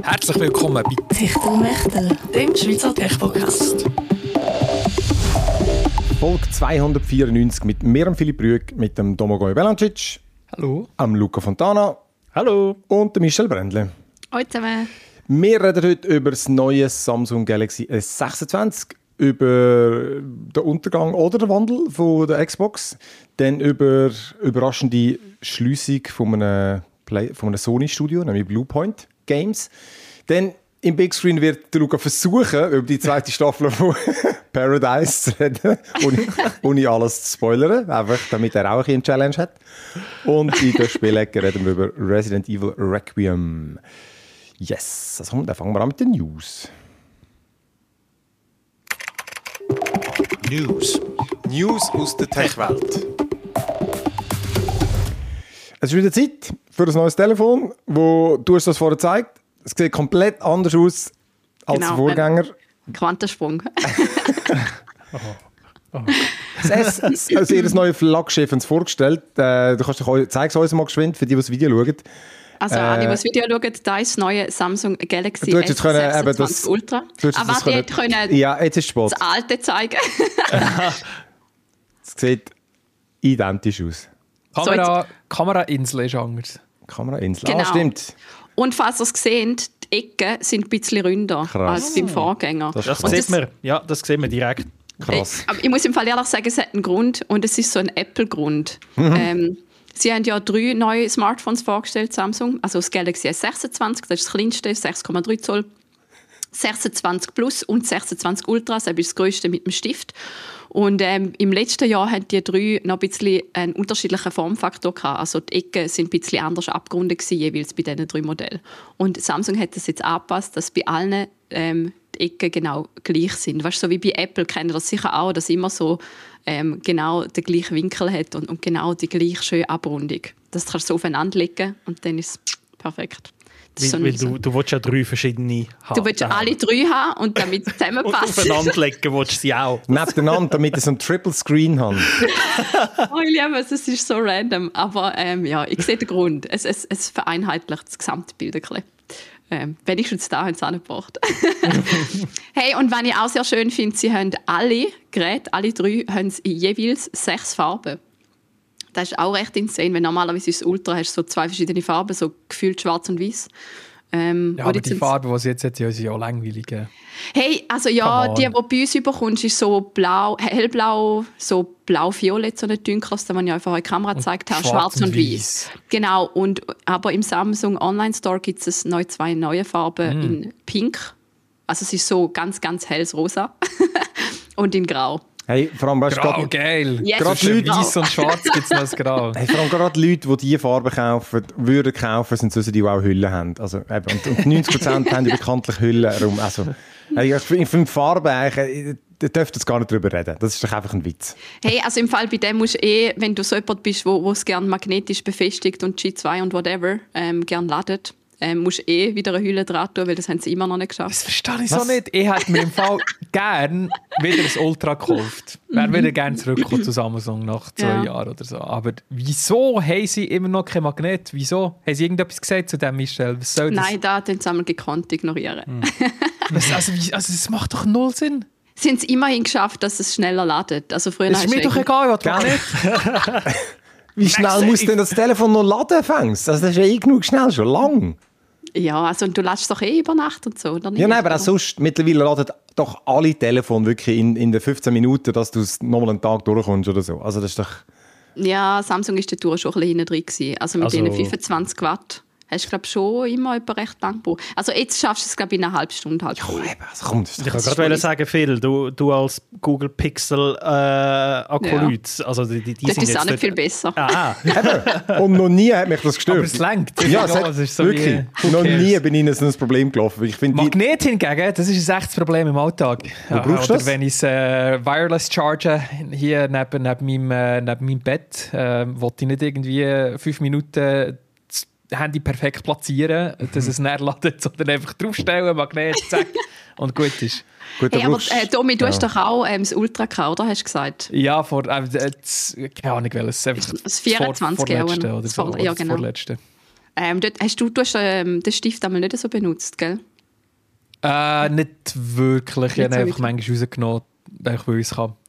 Herzlich willkommen bei Techtelmechtel, dem Schweizer Tech-Podcast. Folge 294 mit mir, Philipp Rüegg, mit dem Domagoj Belancic. Hallo. Am Luca Fontana. Hallo. Und dem Michel Brändle. Hallo zusammen. Wir reden heute über das neue Samsung Galaxy S26, über den Untergang oder den Wandel von der Xbox, dann über überraschende Schliessung von einem Sony-Studio, nämlich Bluepoint Games. Dann im Big Screen wird Luca versuchen, über die zweite Staffel von Paradise zu reden, ohne alles zu spoilern, einfach damit er auch eine Challenge hat. Und in der Spielecke reden wir über Resident Evil Requiem. Yes, also, dann fangen wir an mit den News. News aus der Tech-Welt. Es ist wieder Zeit für ein neues Telefon, wo du hast das vorher gezeigt. Es sieht komplett anders aus als der Vorgänger. Quantensprung. Also ihr neues Flaggschiff uns vorgestellt. Du kannst zeig es uns mal geschwind, für die, die das Video schauen. Also alle, die das Video schauen, da ist das neue Samsung Galaxy S26 Ultra. Aber die können ja, jetzt ist das alte zeigen. Es sieht identisch aus. Kamerainsel ist anders. Kamerainsel, genau. Stimmt. Und falls ihr es seht, die Ecken sind ein bisschen ründer als beim Vorgänger. Das sieht man. Ja, das sieht man direkt. Krass. Aber ich muss im Fall ehrlich sagen, es hat einen Grund und es ist so ein Apple-Grund. Sie haben ja 3 neue Smartphones vorgestellt, Samsung. Also das Galaxy S26, das ist das kleinste, 6,3 Zoll. 26 Plus und 26 Ultra, das ist das grösste mit dem Stift. Und im letzten Jahr haben die 3 noch ein bisschen einen unterschiedlichen Formfaktor gehabt. Also die Ecken sind ein bisschen anders abgerundet gewesen, jeweils bei diesen 3 Modellen. Und Samsung hat das jetzt angepasst, dass bei allen die Ecken genau gleich sind. Weißt du, so wie bei Apple kennen das sicher auch, dass immer so genau den gleichen Winkel hat und genau die gleiche schöne Abrundung. Das kannst du so aufeinander legen und dann ist es perfekt. Weil du willst ja 3 verschiedene haben. Du willst ja alle 3 haben und damit zusammenpassen. Und aufeinander legen willst du sie auch. Nebeneinander, damit ich so einen Triple Screen habe. Oh, ich liebe es, ist so random. Aber ja, ich sehe den Grund. Es vereinheitlicht das Gesamtbild ein bisschen. Wenigstens da haben sie es angebracht. Hey, und was ich auch sehr schön finde, sie haben alle Geräte, alle 3, haben in jeweils 6 Farben. Das ist auch recht insane, weil normalerweise ist das Ultra hast so 2 verschiedene Farben, so gefühlt schwarz und weiß. Ja, aber die Farbe, die sie jetzt hat, sind ja auch langweilig. Hey, also ja, die bei uns überkommst, ist so blau, hellblau, so blau-violett, so nicht dunkles, das man ja einfach in der Kamera gezeigt hat, schwarz und weiß. Genau, aber im Samsung Online Store gibt es 2 neue Farben in Pink. Also es ist so ganz, ganz helles Rosa und in Grau. Hey, vor allem, Grau, geil. Yes. Gerade Leute, weiß und schwarz gibt es noch das Grau. Hey, vor allem gerade Leute, die diese Farbe würden kaufen, sind solche, die auch Hüllen haben. Also, und 90% haben ja bekanntlich Hüllen herum. Also, ich finde Farbe eigentlich, da dürft ihr gar nicht drüber reden. Das ist doch einfach ein Witz. Hey, also im Fall bei dem musst du wenn du so jemand bist, wo es gerne magnetisch befestigt und G2 und whatever gerne ladet, musst du wieder eine Hülle dran tun, weil das haben sie immer noch nicht geschafft. Das verstehe ich so nicht. Ich hätte mir im Fall gerne wieder das Ultra gekauft. Wäre wieder gerne zurückgekommen zu Samsung nach 2 Jahren oder so. Aber wieso haben sie immer noch kein Magnet? Wieso? Haben sie irgendetwas gesagt zu dem, Michel? Was soll das? Nein, da haben sie einmal gekonnt ignorieren. Also das macht doch null Sinn. Sie haben es immerhin geschafft, dass es schneller ladet. Also früher das ist mir doch egal, was du nicht. Wie schnell muss denn das Telefon noch laden, fängst? Also das ist ja genug schnell, schon lang. Ja, also du ladest doch über Nacht und so, oder nicht? Ja, nein, aber auch sonst, mittlerweile laden doch alle Telefone wirklich in den 15 Minuten, dass du es nochmal einen Tag durchkommst oder so. Also das ist doch... Ja, Samsung war dort schon ein bisschen hinten drin gewesen. Also mit diesen 25 Watt hast du, glaube ich, schon immer recht lang gebraucht. Also jetzt schaffst du es, glaube ich, in einer halben Stunde halt. Ja, eben, also komm, das ist ich wollte gerade sagen, Phil, du als Google Pixel Akkulyt, also die das sind ist jetzt auch nicht viel besser. Und noch nie hat mich das gestört. Aber es lenkt. Ja, es ist so wirklich. Noch nie bin ich in so ein Problem gelaufen. Ich find, Magnet hingegen, das ist ein echtes Problem im Alltag. Wo brauchst du das? Oder wenn ich es wireless charge, hier neben meinem Bett, wollte ich nicht irgendwie 5 Minuten das Handy perfekt platzieren, dass es näher ladet, sondern einfach draufstellen, Magnet, zack, und gut ist. Gut, hey, aber Tommy, du hast doch auch das Ultra gehabt, oder? Hast du gesagt? Ja, keine Ahnung welches. Das 24 vorletzte oder so. Ja, genau. Vorletzte. Du hast den Stift einmal nicht so benutzt, gell? Nicht wirklich. Ich habe so einfach manchmal rausgenommen, weil ich es kann.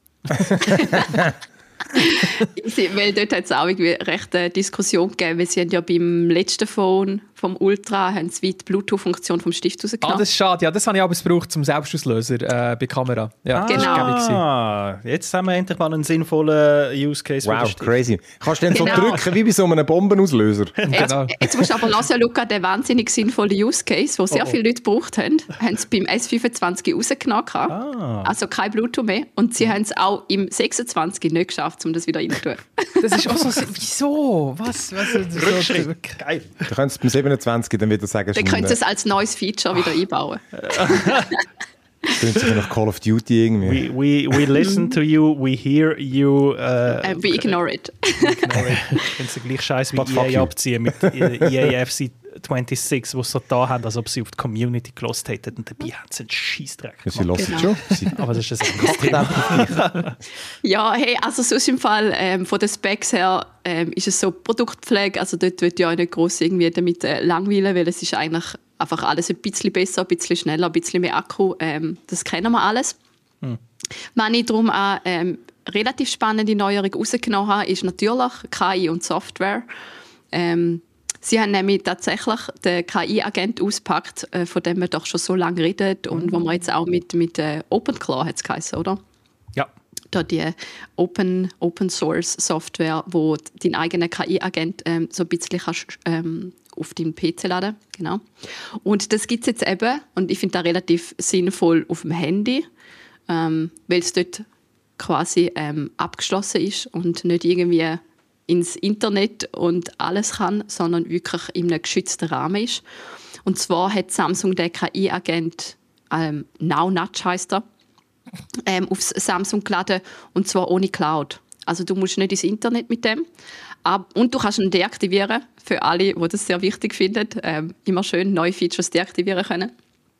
Weil dort hat es auch irgendwie recht eine Diskussion gegeben, weil sie haben ja beim letzten Phone vom Ultra haben sie die Bluetooth-Funktion vom Stift rausgenommen. Das ist schade. Ja, das habe ich aber gebraucht zum Selbstauslöser bei der Kamera. Ja, genau. Jetzt haben wir endlich mal einen sinnvollen Use Case. Wow, crazy. Kannst du dann so drücken wie bei so einem Bombenauslöser? Genau. Jetzt musst du aber hören, Luca, den wahnsinnig sinnvollen Use Case, den sehr viele Leute gebraucht haben sie beim S25 rausgenommen. Also kein Bluetooth mehr. Und sie haben es auch im 26 nicht geschafft, um das wieder reinzutun. Das ist auch so... Wieso? Was? Rückschritt. Geil. Du könntest beim 27 dann wieder sagen... Dann könnt ihr es als neues Feature wieder einbauen. Das klingt sich nach Call of Duty irgendwie. We listen to you, we hear you... we ignore it. Ignore it. Wenn sie gleich Scheiß wie EA abziehen mit EA FC 26, die sie so da haben, als ob sie auf die Community gelost hätten und dabei haben sie einen Scheissdreck gemacht. Sie hören schon. Aber das ist ein anderes Thema. Ja, hey, also sonst im Fall von den Specs her ist es so Produktpflege, also dort wird ja auch nicht gross irgendwie damit langweilen, weil es ist eigentlich einfach alles ein bisschen besser, ein bisschen schneller, ein bisschen mehr Akku, das kennen wir alles. Was ich darum auch relativ spannende Neuerung rausgenommen habe, ist natürlich KI und Software. Sie haben nämlich tatsächlich den KI-Agent ausgepackt, von dem man doch schon so lange redet und wo man jetzt auch mit OpenClaw hat es geheißen, oder? Ja. Da die Open-Source-Software, wo deinen eigenen KI-Agent so ein bisschen kannst, auf deinen PC laden. Genau. Und das gibt es jetzt eben, und ich finde das relativ sinnvoll auf dem Handy, weil es dort quasi abgeschlossen ist und nicht irgendwie ins Internet und alles kann, sondern wirklich in einem geschützten Rahmen ist. Und zwar hat Samsung den KI-Agent NowNudge heisst er, aufs Samsung geladen, und zwar ohne Cloud. Also du musst nicht ins Internet mit dem. Und du kannst ihn deaktivieren, für alle, die das sehr wichtig finden. Immer schön neue Features deaktivieren können.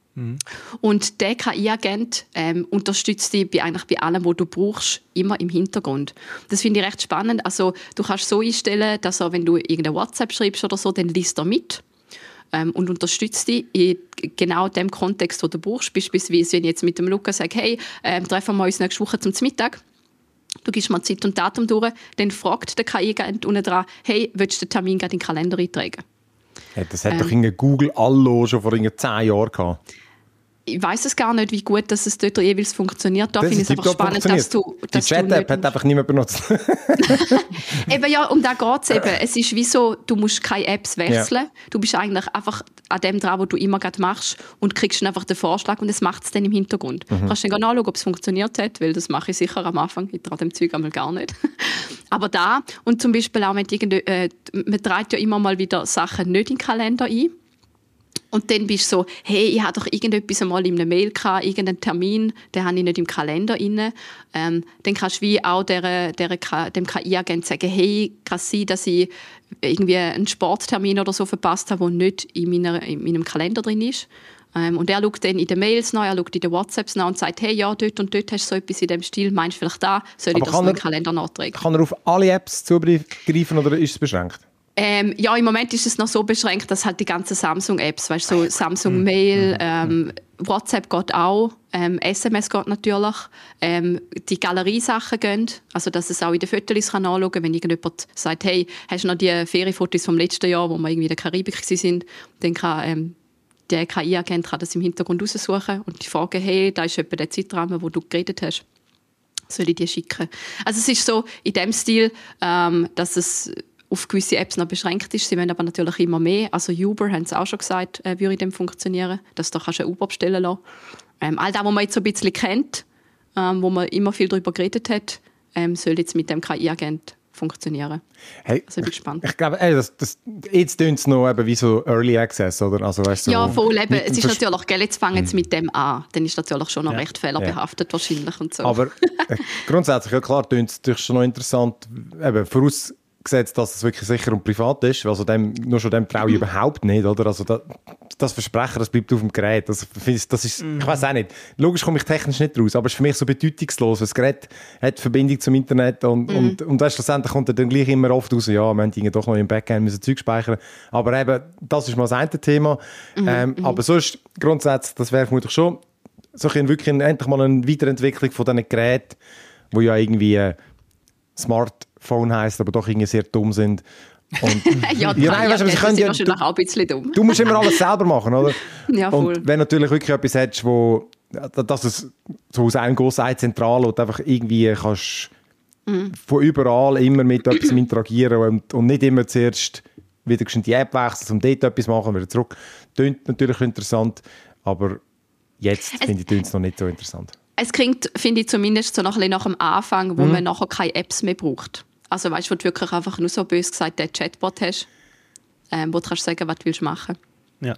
Und der KI-Agent unterstützt dich eigentlich bei allem, was du brauchst, immer im Hintergrund. Das finde ich recht spannend. Also, du kannst so einstellen, dass er, wenn du irgendeine WhatsApp schreibst oder so, dann liest er mit und unterstützt dich in genau dem Kontext, den du brauchst. Beispielsweise, wenn ich jetzt mit dem Luca sage, hey, treffen wir uns nächste Woche zum Mittag. Du gibst mir Zeit und Datum durch, dann fragt der KI-Agent unten dran, hey, willst du den Termin gerade in den Kalender eintragen? Ja, das hat doch Google Allo schon vor 10 Jahren gehabt. Ich weiss es gar nicht, wie gut dass es dort jeweils funktioniert. Da finde ich es einfach spannend, dass du... Die Chat-App hat einfach niemand benutzt. Eben ja, um das geht es eben. Es ist wie so, du musst keine Apps wechseln. Ja. Du bist eigentlich einfach an dem dran, was du immer gerade machst und kriegst dann einfach den Vorschlag und es macht es dann im Hintergrund. Kannst du dann nachschauen, ob es funktioniert hat, weil das mache ich sicher am Anfang. Ich traue dem Zeug einmal gar nicht. Aber da, und zum Beispiel auch, wenn man trägt ja immer mal wieder Sachen nicht in den Kalender ein. Und dann bist du so, hey, ich hatte doch irgendetwas einmal in einer Mail gehabt, irgendeinen Termin, den habe ich nicht im Kalender inne. Dann kannst du wie auch dem KI-Agent sagen, hey, kann es sein, dass ich irgendwie einen Sporttermin oder so verpasst habe, der nicht in meinem Kalender drin ist. Und er schaut dann in den Mails nach, er schaut in den WhatsApps nach und sagt, hey, ja, dort und dort hast du so etwas in dem Stil, meinst du vielleicht da, soll ich das in den Kalender nachtragen? Kann er auf alle Apps zugreifen oder ist es beschränkt? Ja, im Moment ist es noch so beschränkt, dass halt die ganzen Samsung-Apps, weißt so Samsung Mail, WhatsApp geht auch, SMS geht natürlich, die Galeriesachen gehen, also dass es auch in den Fotos anschauen kann, wenn irgendjemand sagt, hey, hast du noch die Ferienfotos vom letzten Jahr, wo wir irgendwie in der Karibik waren, dann kann der KI-Agent das im Hintergrund raussuchen und die fragen, hey, da ist etwa der Zeitrahmen, wo du geredet hast, soll ich dir schicken? Also es ist so in dem Stil, dass es auf gewisse Apps noch beschränkt ist. Sie wollen aber natürlich immer mehr. Also Uber, haben sie auch schon gesagt, würde in dem funktionieren, dass du ein Uber bestellen lassen. All das, was man jetzt so ein bisschen kennt, wo man immer viel darüber geredet hat, soll jetzt mit dem KI-Agent funktionieren. Hey, also ich bin gespannt. Ich glaube, jetzt tönt es noch eben wie so Early Access, oder? Also, weißt du, ja, voll. Eben. Es ist natürlich, gell, jetzt fangen sie mit dem an. Dann ist natürlich schon noch recht fehlerbehaftet wahrscheinlich und so. Aber grundsätzlich, ja klar, tönt es natürlich schon noch interessant, eben vorausgesetzt, dass es wirklich sicher und privat ist. Also nur schon dem traue ich überhaupt nicht, oder? Also das Versprechen, das bleibt auf dem Gerät. Das ist, ich weiß auch nicht. Logisch komme ich technisch nicht raus, aber es ist für mich so bedeutungslos. Das Gerät hat Verbindung zum Internet und schlussendlich kommt dann gleich immer oft raus, ja, wir haben doch noch im Backend müssen Zeug speichern. Aber eben, das ist mal das eine Thema. Aber sonst, grundsätzlich, das wäre vermutlich schon so wirklich endlich mal eine Weiterentwicklung von diesen Geräten, die ja irgendwie Smartphone heisst, aber doch irgendwie sehr dumm sind. Und sind wahrscheinlich auch ein bisschen dumm. Du musst immer alles selber machen, oder? Ja, voll. Und wenn du natürlich wirklich etwas hättest, dass es so aus einem grossen Zentral und einfach irgendwie kannst von überall immer mit etwas interagieren und nicht immer zuerst wieder die App wechseln, um dort etwas machen, wieder zurück. Klingt natürlich interessant, aber jetzt finde ich es noch nicht so interessant. Es klingt, finde ich, zumindest so noch ein bisschen nach dem Anfang, wo man nachher keine Apps mehr braucht. Also weißt du, wo du wirklich einfach nur so bös gesagt den Chatbot hast, wo du kannst sagen, was du willst machen. Ja.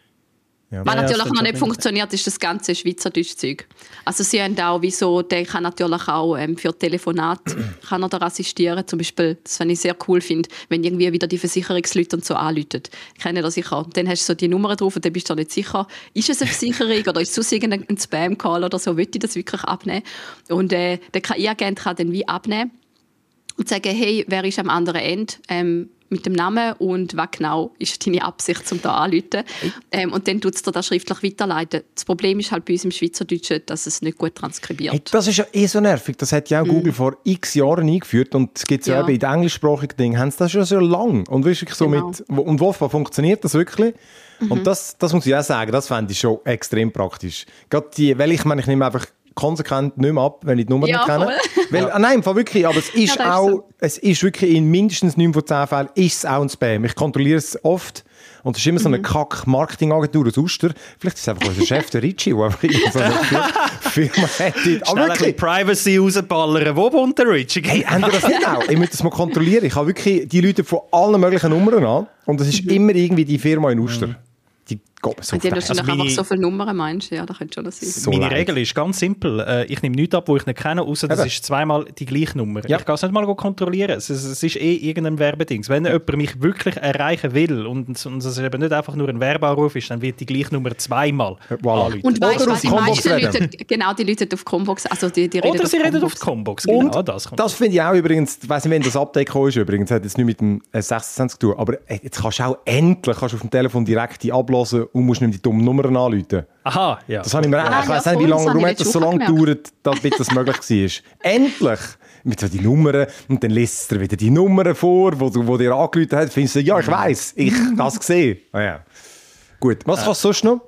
Ja. Was natürlich noch nicht funktioniert, ist das ganze Schweizerdeutsch-Zeug. Also sie haben auch, der kann natürlich auch für Telefonat kann er da assistieren. Zum Beispiel, das was ich sehr cool finde, wenn irgendwie wieder die Versicherungsleute und so anrufen. Kennen das sicher. Dann hast du so die Nummer drauf und dann bist du nicht sicher, ist es eine Versicherung oder ist es irgendein Spam-Call oder so, will ich das wirklich abnehmen? Und der KI-Agent kann dann wie abnehmen und sagen, hey, wer ist am anderen Ende? Mit dem Namen und was genau ist deine Absicht, um da anzurufen. Und dann tut es dir das schriftlich weiterleiten. Das Problem ist halt bei uns im Schweizerdeutschen, dass es nicht gut transkribiert. Hey, das ist ja so nervig. Das hat ja auch Google vor x Jahren eingeführt und es gibt ja eben in den englischsprachigen Dingen, haben sie das schon so lang. Und wirklich so und Wolfgang funktioniert das wirklich. Und das muss ich auch sagen, das fände ich schon extrem praktisch. Gerade weil ich nehme einfach konsequent nicht mehr ab, wenn ich die Nummer nicht kenne. Weil, nein, wirklich, aber es ist es ist wirklich in mindestens 9 von 10 Fällen ist es auch ein Spam. Ich kontrolliere es oft und es ist immer so eine Kack-Marketing-Agentur aus Uster. Vielleicht ist es einfach unser Chef, der Ricci, der einfach so eine Firma hätte. Aber wirklich Privacy rausballern. Wo wohnt der Ricci? Hey, haben wir das nicht auch? Ich muss das mal kontrollieren. Ich habe wirklich die Leute von allen möglichen Nummern an und es ist immer irgendwie die Firma in Uster. Die haben einfach so viele Nummern, meinst du? Ja, das könnte schon sein. So meine Regel ist ganz simpel. Ich nehme nichts ab, wo ich nicht kenne, außer das ist zweimal die gleiche Nummer. Ja. Ich kann es nicht mal kontrollieren. Es ist irgendein Werbeding. Wenn jemand mich wirklich erreichen will und es eben nicht einfach nur ein Werbeanruf ist, dann wird die gleiche Nummer zweimal anrufen. Und weißt du, was die meisten Leute, genau, die Leute auf Combox, also die oder sie reden auf die Combox, genau. Und das finde ich auch übrigens, ich weiss nicht, wenn das Update gekommen ist, übrigens, hat jetzt nicht mit dem 26 zu tun, aber jetzt kannst du auch endlich auf dem Telefon direkt die ablassen und musst nicht die dummen Nummern anrufen. Aha, ja. Das habe ich mir auch. Ich weiss nicht, warum hat das so lange gedauert, damit das möglich war. Endlich! Mit so die Nummern und dann liest es dir wieder die Nummern vor, wo dir angerufen hat. Findest du, ja, ich weiss, ich habe das gesehen. Ah, ja. Gut, was kannst du sonst noch?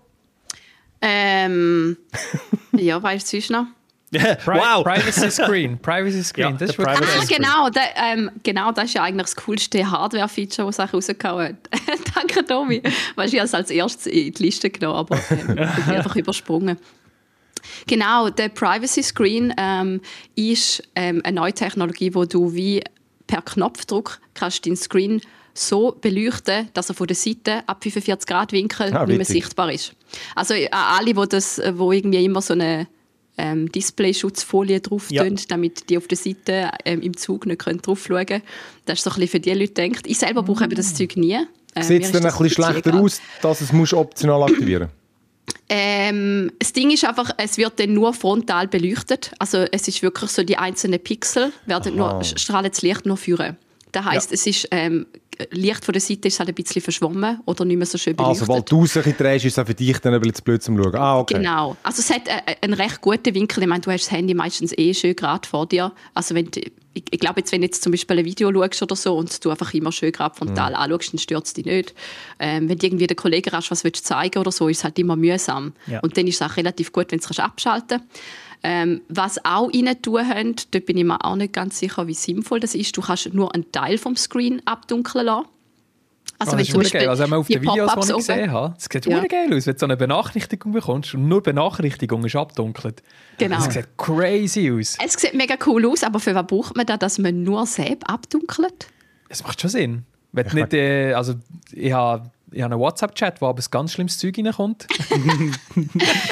Ja, weißt du sonst noch? Wow! Privacy Screen. Ja, das ist wirklich genau, das ist ja eigentlich das coolste Hardware-Feature, das es rausgehauen hat. Danke, Tommy. Weißt du, ich habe es als erstes in die Liste genommen, aber ich bin einfach übersprungen. Genau, der Privacy Screen ist eine neue Technologie, wo du wie per Knopfdruck kannst deinen Screen so beleuchten, dass er von der Seite ab 45 Grad Winkel nicht mehr sichtbar ist. Also alle, wo irgendwie immer so eine Display-Schutzfolie drauf tun, damit die auf der Seite im Zug nicht drauf schauen können. Das ist so ein bisschen für die Leute gedacht. Ich selber brauche eben das Zeug nie. Sieht es dann ein bisschen schlechter aus, dass es optional aktivieren muss? Das Ding ist einfach, es wird dann nur frontal beleuchtet. Also es ist wirklich so, die einzelnen Pixel werden strahlen das Licht nur führen. Das heisst, es ist Licht von der Seite ist halt ein bisschen verschwommen oder nicht mehr so schön beleuchtet. Also, weil du es drehst, ist es auch für dich dann ein bisschen blöd zum Schauen. Okay. Genau. Also, es hat einen recht guten Winkel. Ich meine, du hast das Handy meistens schön gerade vor dir. Also, ich glaube, wenn du jetzt zum Beispiel ein Video schaust oder so und du einfach immer schön gerade frontal anschaust, dann stört es dich nicht. Wenn du irgendwie den Kollegen hast, was willst du zeigen oder so, ist es halt immer mühsam. Ja. Und dann ist es auch relativ gut, wenn du es abschalten kannst. Was auch rein tun haben, dort bin ich mir auch nicht ganz sicher, wie sinnvoll das ist. Du kannst nur einen Teil vom Screen abdunkeln lassen. Also, das ist wirklich geil. Also, wenn man auf den Videos, die ich gesehen habe, es sieht wirklich geil aus, wenn du so eine Benachrichtigung bekommst und nur Benachrichtigung ist abdunkelt. Genau. Das sieht crazy aus. Es sieht mega cool aus, aber für was braucht man da, dass man nur selbst abdunkelt? Das macht schon Sinn. Wenn nicht, also, ich habe einen WhatsApp-Chat, wo aber ein ganz schlimmes Zeug reinkommt.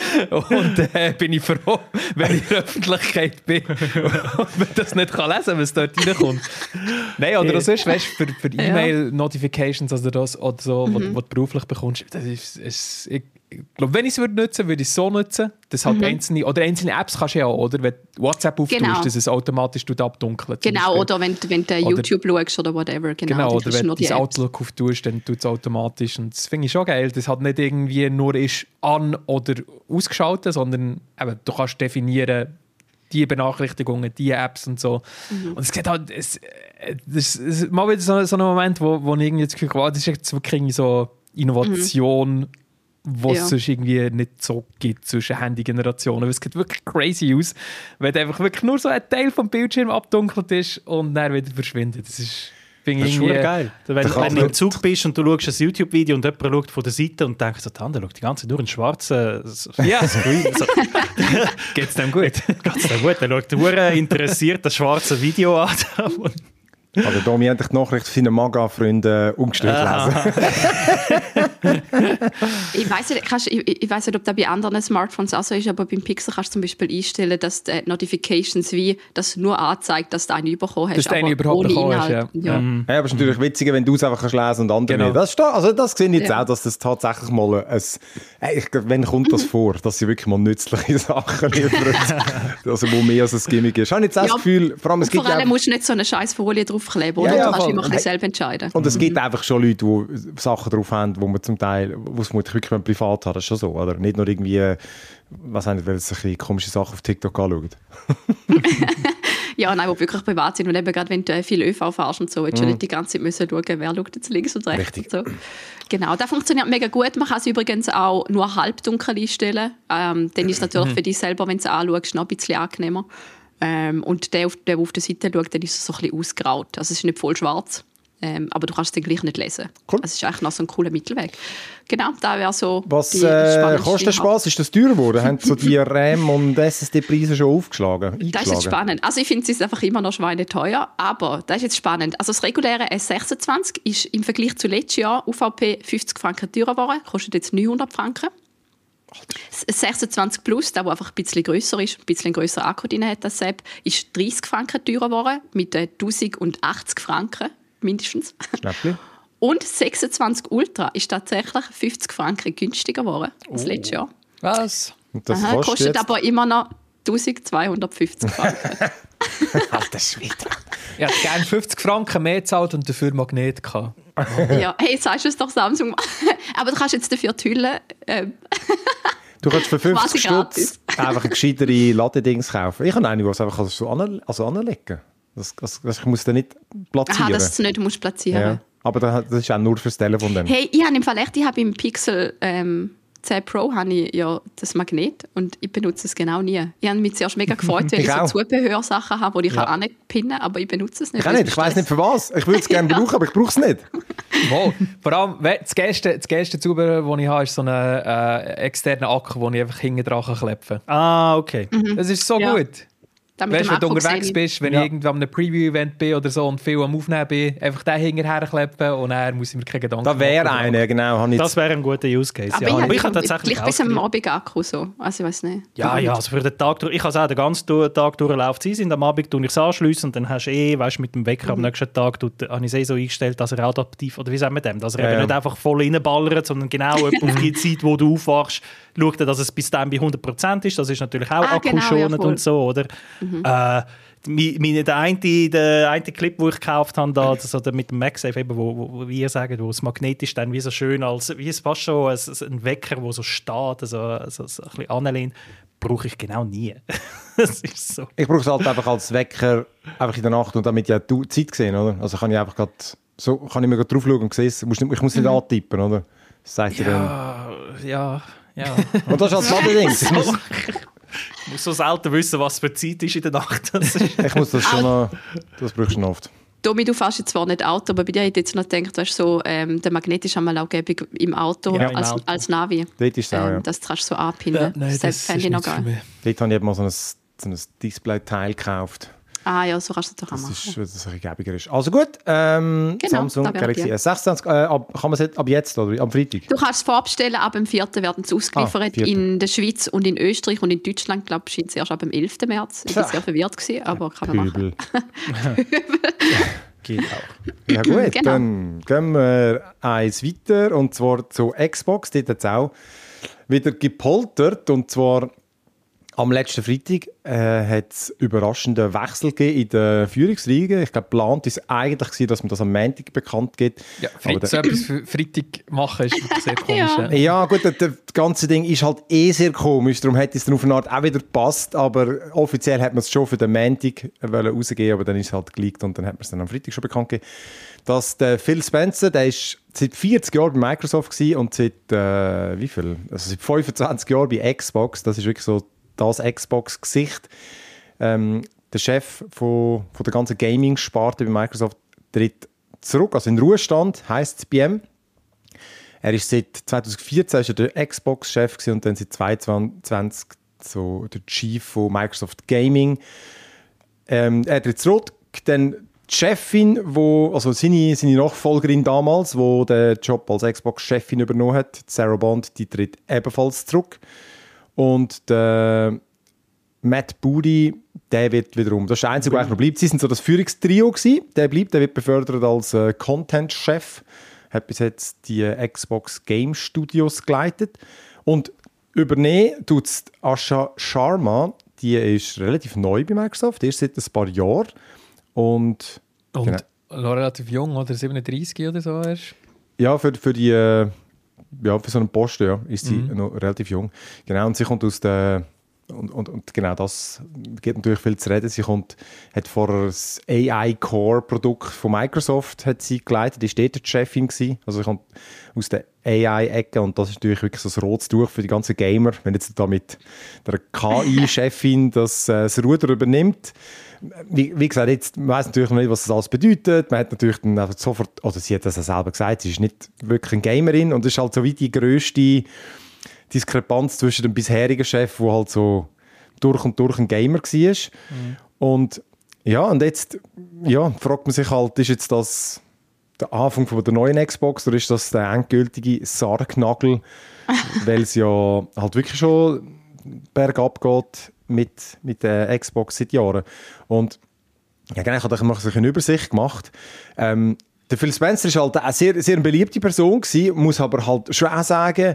Und bin ich froh, wenn ich in der Öffentlichkeit bin und man das nicht kann lesen kann, was dort reinkommt. Nein, oder sonst, weißt du, für E-Mail-Notifications oder so, was du beruflich bekommst, das ist ich glaube, wenn ich es nutzen würde ich es so nutzen, dass halt einzelne Apps kannst du ja auch, oder? Wenn du WhatsApp auftust, dass es automatisch abdunkelt. Genau, oder wenn du YouTube schaust oder whatever. Genau, oder wenn du das Outlook auftust, dann tut es automatisch. Und das finde ich schon geil, dass halt nicht irgendwie nur ist an- oder ausgeschaltet, sondern eben, du kannst definieren, die Benachrichtigungen, die Apps und so. Und es geht halt, das ist mal wieder so ein Moment, wo ich irgendwie das Gefühl habe, das ist jetzt wirklich so Innovation, was es sonst irgendwie nicht so gibt zwischen Handy-Generationen. Es sieht wirklich crazy aus, wenn einfach wirklich nur so ein Teil vom Bildschirm abdunkelt ist und dann wieder verschwindet. Das ist schon geil. Wenn du im Zug bist und du schaust ein YouTube-Video und jemand schaut von der Seite und denkt, so, der andere schaut die ganze Zeit nur einen schwarzen Screen. So. Geht's dem gut? Geht's dem gut? Der schaut nur interessiert das schwarze Video an. Also Domi hat die Nachricht für seine Maga-Freunde umgestellt lesen. Ich weiss nicht, ob das bei anderen Smartphones auch so ist, aber beim Pixel kannst du zum Beispiel einstellen, dass die Notifications das nur anzeigt, dass du einen bekommen hast. Dass du einen überhaupt bekommen hast, ja. Ja, aber es ist natürlich witziger, wenn du es einfach lesen kannst und andere nicht. Das sehe ich jetzt auch, dass das tatsächlich mal wenn kommt das vor, dass sie wirklich mal nützliche Sachen liefern. Also wo mehr als ein Gimmick ist. Ich habe jetzt auch das Gefühl, vor allem musst du nicht so eine scheiß Folie draufkleben, oder? Du kannst immer ein bisschen selber entscheiden. Und es gibt einfach schon Leute, die Sachen drauf haben, wo man zum Teil, wo es wirklich privat hat, das ist schon so, oder? Nicht nur irgendwie, was haben weil es ein bisschen komische Sachen auf TikTok anschaut. Ja, nein, die wirklich privat sind. Und eben gerade, wenn du viel ÖV fährst und so, willst du nicht die ganze Zeit müssen schauen, wer schaut jetzt links und rechts. Richtig. Und so. Genau, das funktioniert mega gut. Man kann es übrigens auch nur halbdunkel einstellen. Dann ist es natürlich für dich selber, wenn du es anschaust, noch ein bisschen angenehmer. Und der auf der Seite schaut, dann ist es so ein bisschen ausgraut. Also es ist nicht voll schwarz, aber du kannst es dann gleich nicht lesen. Cool. Also es ist eigentlich noch so ein cooler Mittelweg. Genau, da wäre so was kostet der Spaß? Ist das teurer geworden? Haben so die RAM- und SSD-Preise schon aufgeschlagen? Das ist jetzt spannend. Also ich finde, es ist einfach immer noch schweineteuer, aber das ist jetzt spannend. Also das reguläre S26 ist im Vergleich zu letztes Jahr UVP 50 Franken teurer geworden, kostet jetzt 900 Franken. Das 26 Plus, das einfach ein bisschen grösser ist, ein bisschen grösser Akku drin hat, das App, ist 30 Franken teurer geworden, mit 1080 Franken mindestens. Schnäppli. Und 26 Ultra ist tatsächlich 50 Franken günstiger geworden als letztes Jahr. Was? Und das kostet jetzt? aber immer noch 1250 Franken. Alter Schwede. Ich hätte gerne 50 Franken mehr gezahlt und dafür Magnet gehabt. Ja, hey, sagst du es doch Samsung. Aber du kannst jetzt dafür die Hülle. Du kannst für 50 gratis. Stutz einfach ein gescheitere Ladedings kaufen. Ich habe eine, die es einfach so anlegen. Ich muss den nicht platzieren. Aha, dass du es nicht platzieren ja. Aber das ist auch nur fürs Telefon dann. Hey, ich habe im Fall echt, ich habe im Pixel 10 Pro habe ich ja das Magnet und ich benutze es genau nie. Ich habe mich zuerst mega gefreut, weil ich so Zubehörsachen habe, die ich auch nicht pinnen, aber ich benutze es nicht. Ich weiß nicht für was. Ich würde es gerne brauchen, aber ich brauche es nicht. Wow. Vor allem, das geilste Zubehör, das ich habe, ist so ein externer Akku, den ich einfach hinten dran klepfen kann. Ah, okay. Das ist so gut. Weißt du, wenn du unterwegs bist, wenn ich irgendwo an einem Preview-Event bin oder so und viel am Aufnehmen bin, einfach den hinterher kleppen und dann muss ich mir keine Gedanken machen. Das wäre eine, genau. Das wäre ein guter Use Case. Aber ich habe tatsächlich vielleicht bis am Abend-Akku so. Also ich weiß nicht. Ja, also für den Tag durch. Ich habe es auch den ganzen Tag durchlaufen. Sie sind am Abend tue ich es anschliessen und dann hast du weißt, mit dem Wecker am nächsten Tag habe ich es so eingestellt, dass er adaptiv, oder wie sagen wir dem, dass er eben nicht einfach voll reinballert, sondern genau auf die Zeit, wo du aufwachst, schaut er, dass es bis dann bei 100% ist. Das ist natürlich auch akkuschonend und so, oder? Der eine Clip, den ich gekauft habe, also mit dem MagSafe, eben, wo wir sagen, wo es magnetisch dann wie so schön, wie es fast schon ein Wecker, der so steht, also ein bisschen anlehnt, brauche ich genau nie. Das ist so. Ich brauche es halt einfach als Wecker einfach in der Nacht und damit ja die Zeit sehen, oder? Also kann ich einfach so kann ich mir drauf schauen und sehen, ich muss nicht antippen, oder? Das sagt ja. Und das ist halt das Ladeding. Ich muss so selten wissen, was für Zeit ist in der Nacht. Ich muss das schon noch, das brauchst du noch oft. Domi, du fährst jetzt zwar nicht Auto, aber bei dir hätte ich jetzt noch gedacht, weißt, so, der Magnet ist einmal auch gäbig im Auto, ja, als Navi. Dort ist es auch, ja. Das kannst du so anpinnen. Nein, das fände ich noch geil. Dort habe ich mal so ein Display-Teil gekauft. Ah ja, so kannst du das auch Das machen. ist, dass es ein bisschen gäbiger ist. Also gut, Samsung da wäre Galaxy die. S26, kann man es ab jetzt oder am Freitag? Du kannst es vorbestellen, ab dem 4. werden sie ausgeliefert 4. in der Schweiz und in Österreich und in Deutschland, glaube ich, scheint es erst ab dem 11. März. Ich war sehr verwirrt, aber kann man machen. Geht auch. Ja gut, Genau. dann gehen wir eins weiter und zwar zu Xbox. Dort hat es auch wieder gepoltert und zwar am letzten Freitag hat es überraschenden Wechsel gegeben in der Führungsriege. Ich glaube, geplant war es eigentlich, dass man das am Montag bekannt gibt. Ja, so etwas für Freitag machen ist wirklich sehr komisch. Ja. Ja gut, das ganze Ding ist halt sehr komisch, darum hätte es dann auf eine Art auch wieder gepasst, aber offiziell hat man es schon für den Montag rausgegeben, aber dann ist es halt geleakt und dann hat man es dann am Freitag schon bekannt gegeben. Dass der Phil Spencer, der ist seit 40 Jahren bei Microsoft gewesen und seit, wie viel? Also seit 25 Jahren bei Xbox, das ist wirklich so das Xbox-Gesicht. Der Chef von der ganzen Gaming-Sparte bei Microsoft tritt zurück, also in den Ruhestand, heisst es bei ihm. Er ist seit 2014 ist er der Xbox-Chef und dann seit 2022 so der Chief von Microsoft Gaming. Er tritt zurück, dann die Chefin, also seine Nachfolgerin damals, die den Job als Xbox-Chefin übernommen hat, Sarah Bond, die tritt ebenfalls zurück. Und der Matt Booty, der wird wiederum, das ist der Einzige, der eigentlich noch bleibt. Sie sind so das Führungstrio gewesen. Der bleibt, der wird befördert als Content-Chef. Hat bis jetzt die Xbox Game Studios geleitet. Und übernehmen tut es Asha Sharma. Die ist relativ neu bei Microsoft, erst seit ein paar Jahren. Und Noch relativ jung, oder 37 oder so erst. Ja, für so einen Posten ist sie noch relativ jung. Genau, und sie kommt aus der und genau das gibt natürlich viel zu reden. Sie hat vorher das AI-Core-Produkt von Microsoft hat sie geleitet, ist dort die Chefin gewesen. Also sie kommt aus der AI-Ecke und das ist natürlich wirklich so ein rotes Tuch für die ganzen Gamer. Wenn jetzt da mit der KI-Chefin das Ruder übernimmt. Wie gesagt, jetzt man weiss natürlich noch nicht, was das alles bedeutet. Man hat natürlich dann einfach sofort, oder sie hat das ja selber gesagt, sie ist nicht wirklich eine Gamerin und das ist halt so wie die grösste Diskrepanz zwischen dem bisherigen Chef, der halt so durch und durch ein Gamer war. Und ja, und jetzt fragt man sich halt, ist jetzt das der Anfang von der neuen Xbox oder ist das der endgültige Sargnagel, weil es ja halt wirklich schon bergab geht mit der Xbox seit Jahren. Und ja, genau, ich habe sich eine Übersicht gemacht. Der Phil Spencer ist halt eine sehr, sehr beliebte Person gewesen, muss aber halt schon auch sagen,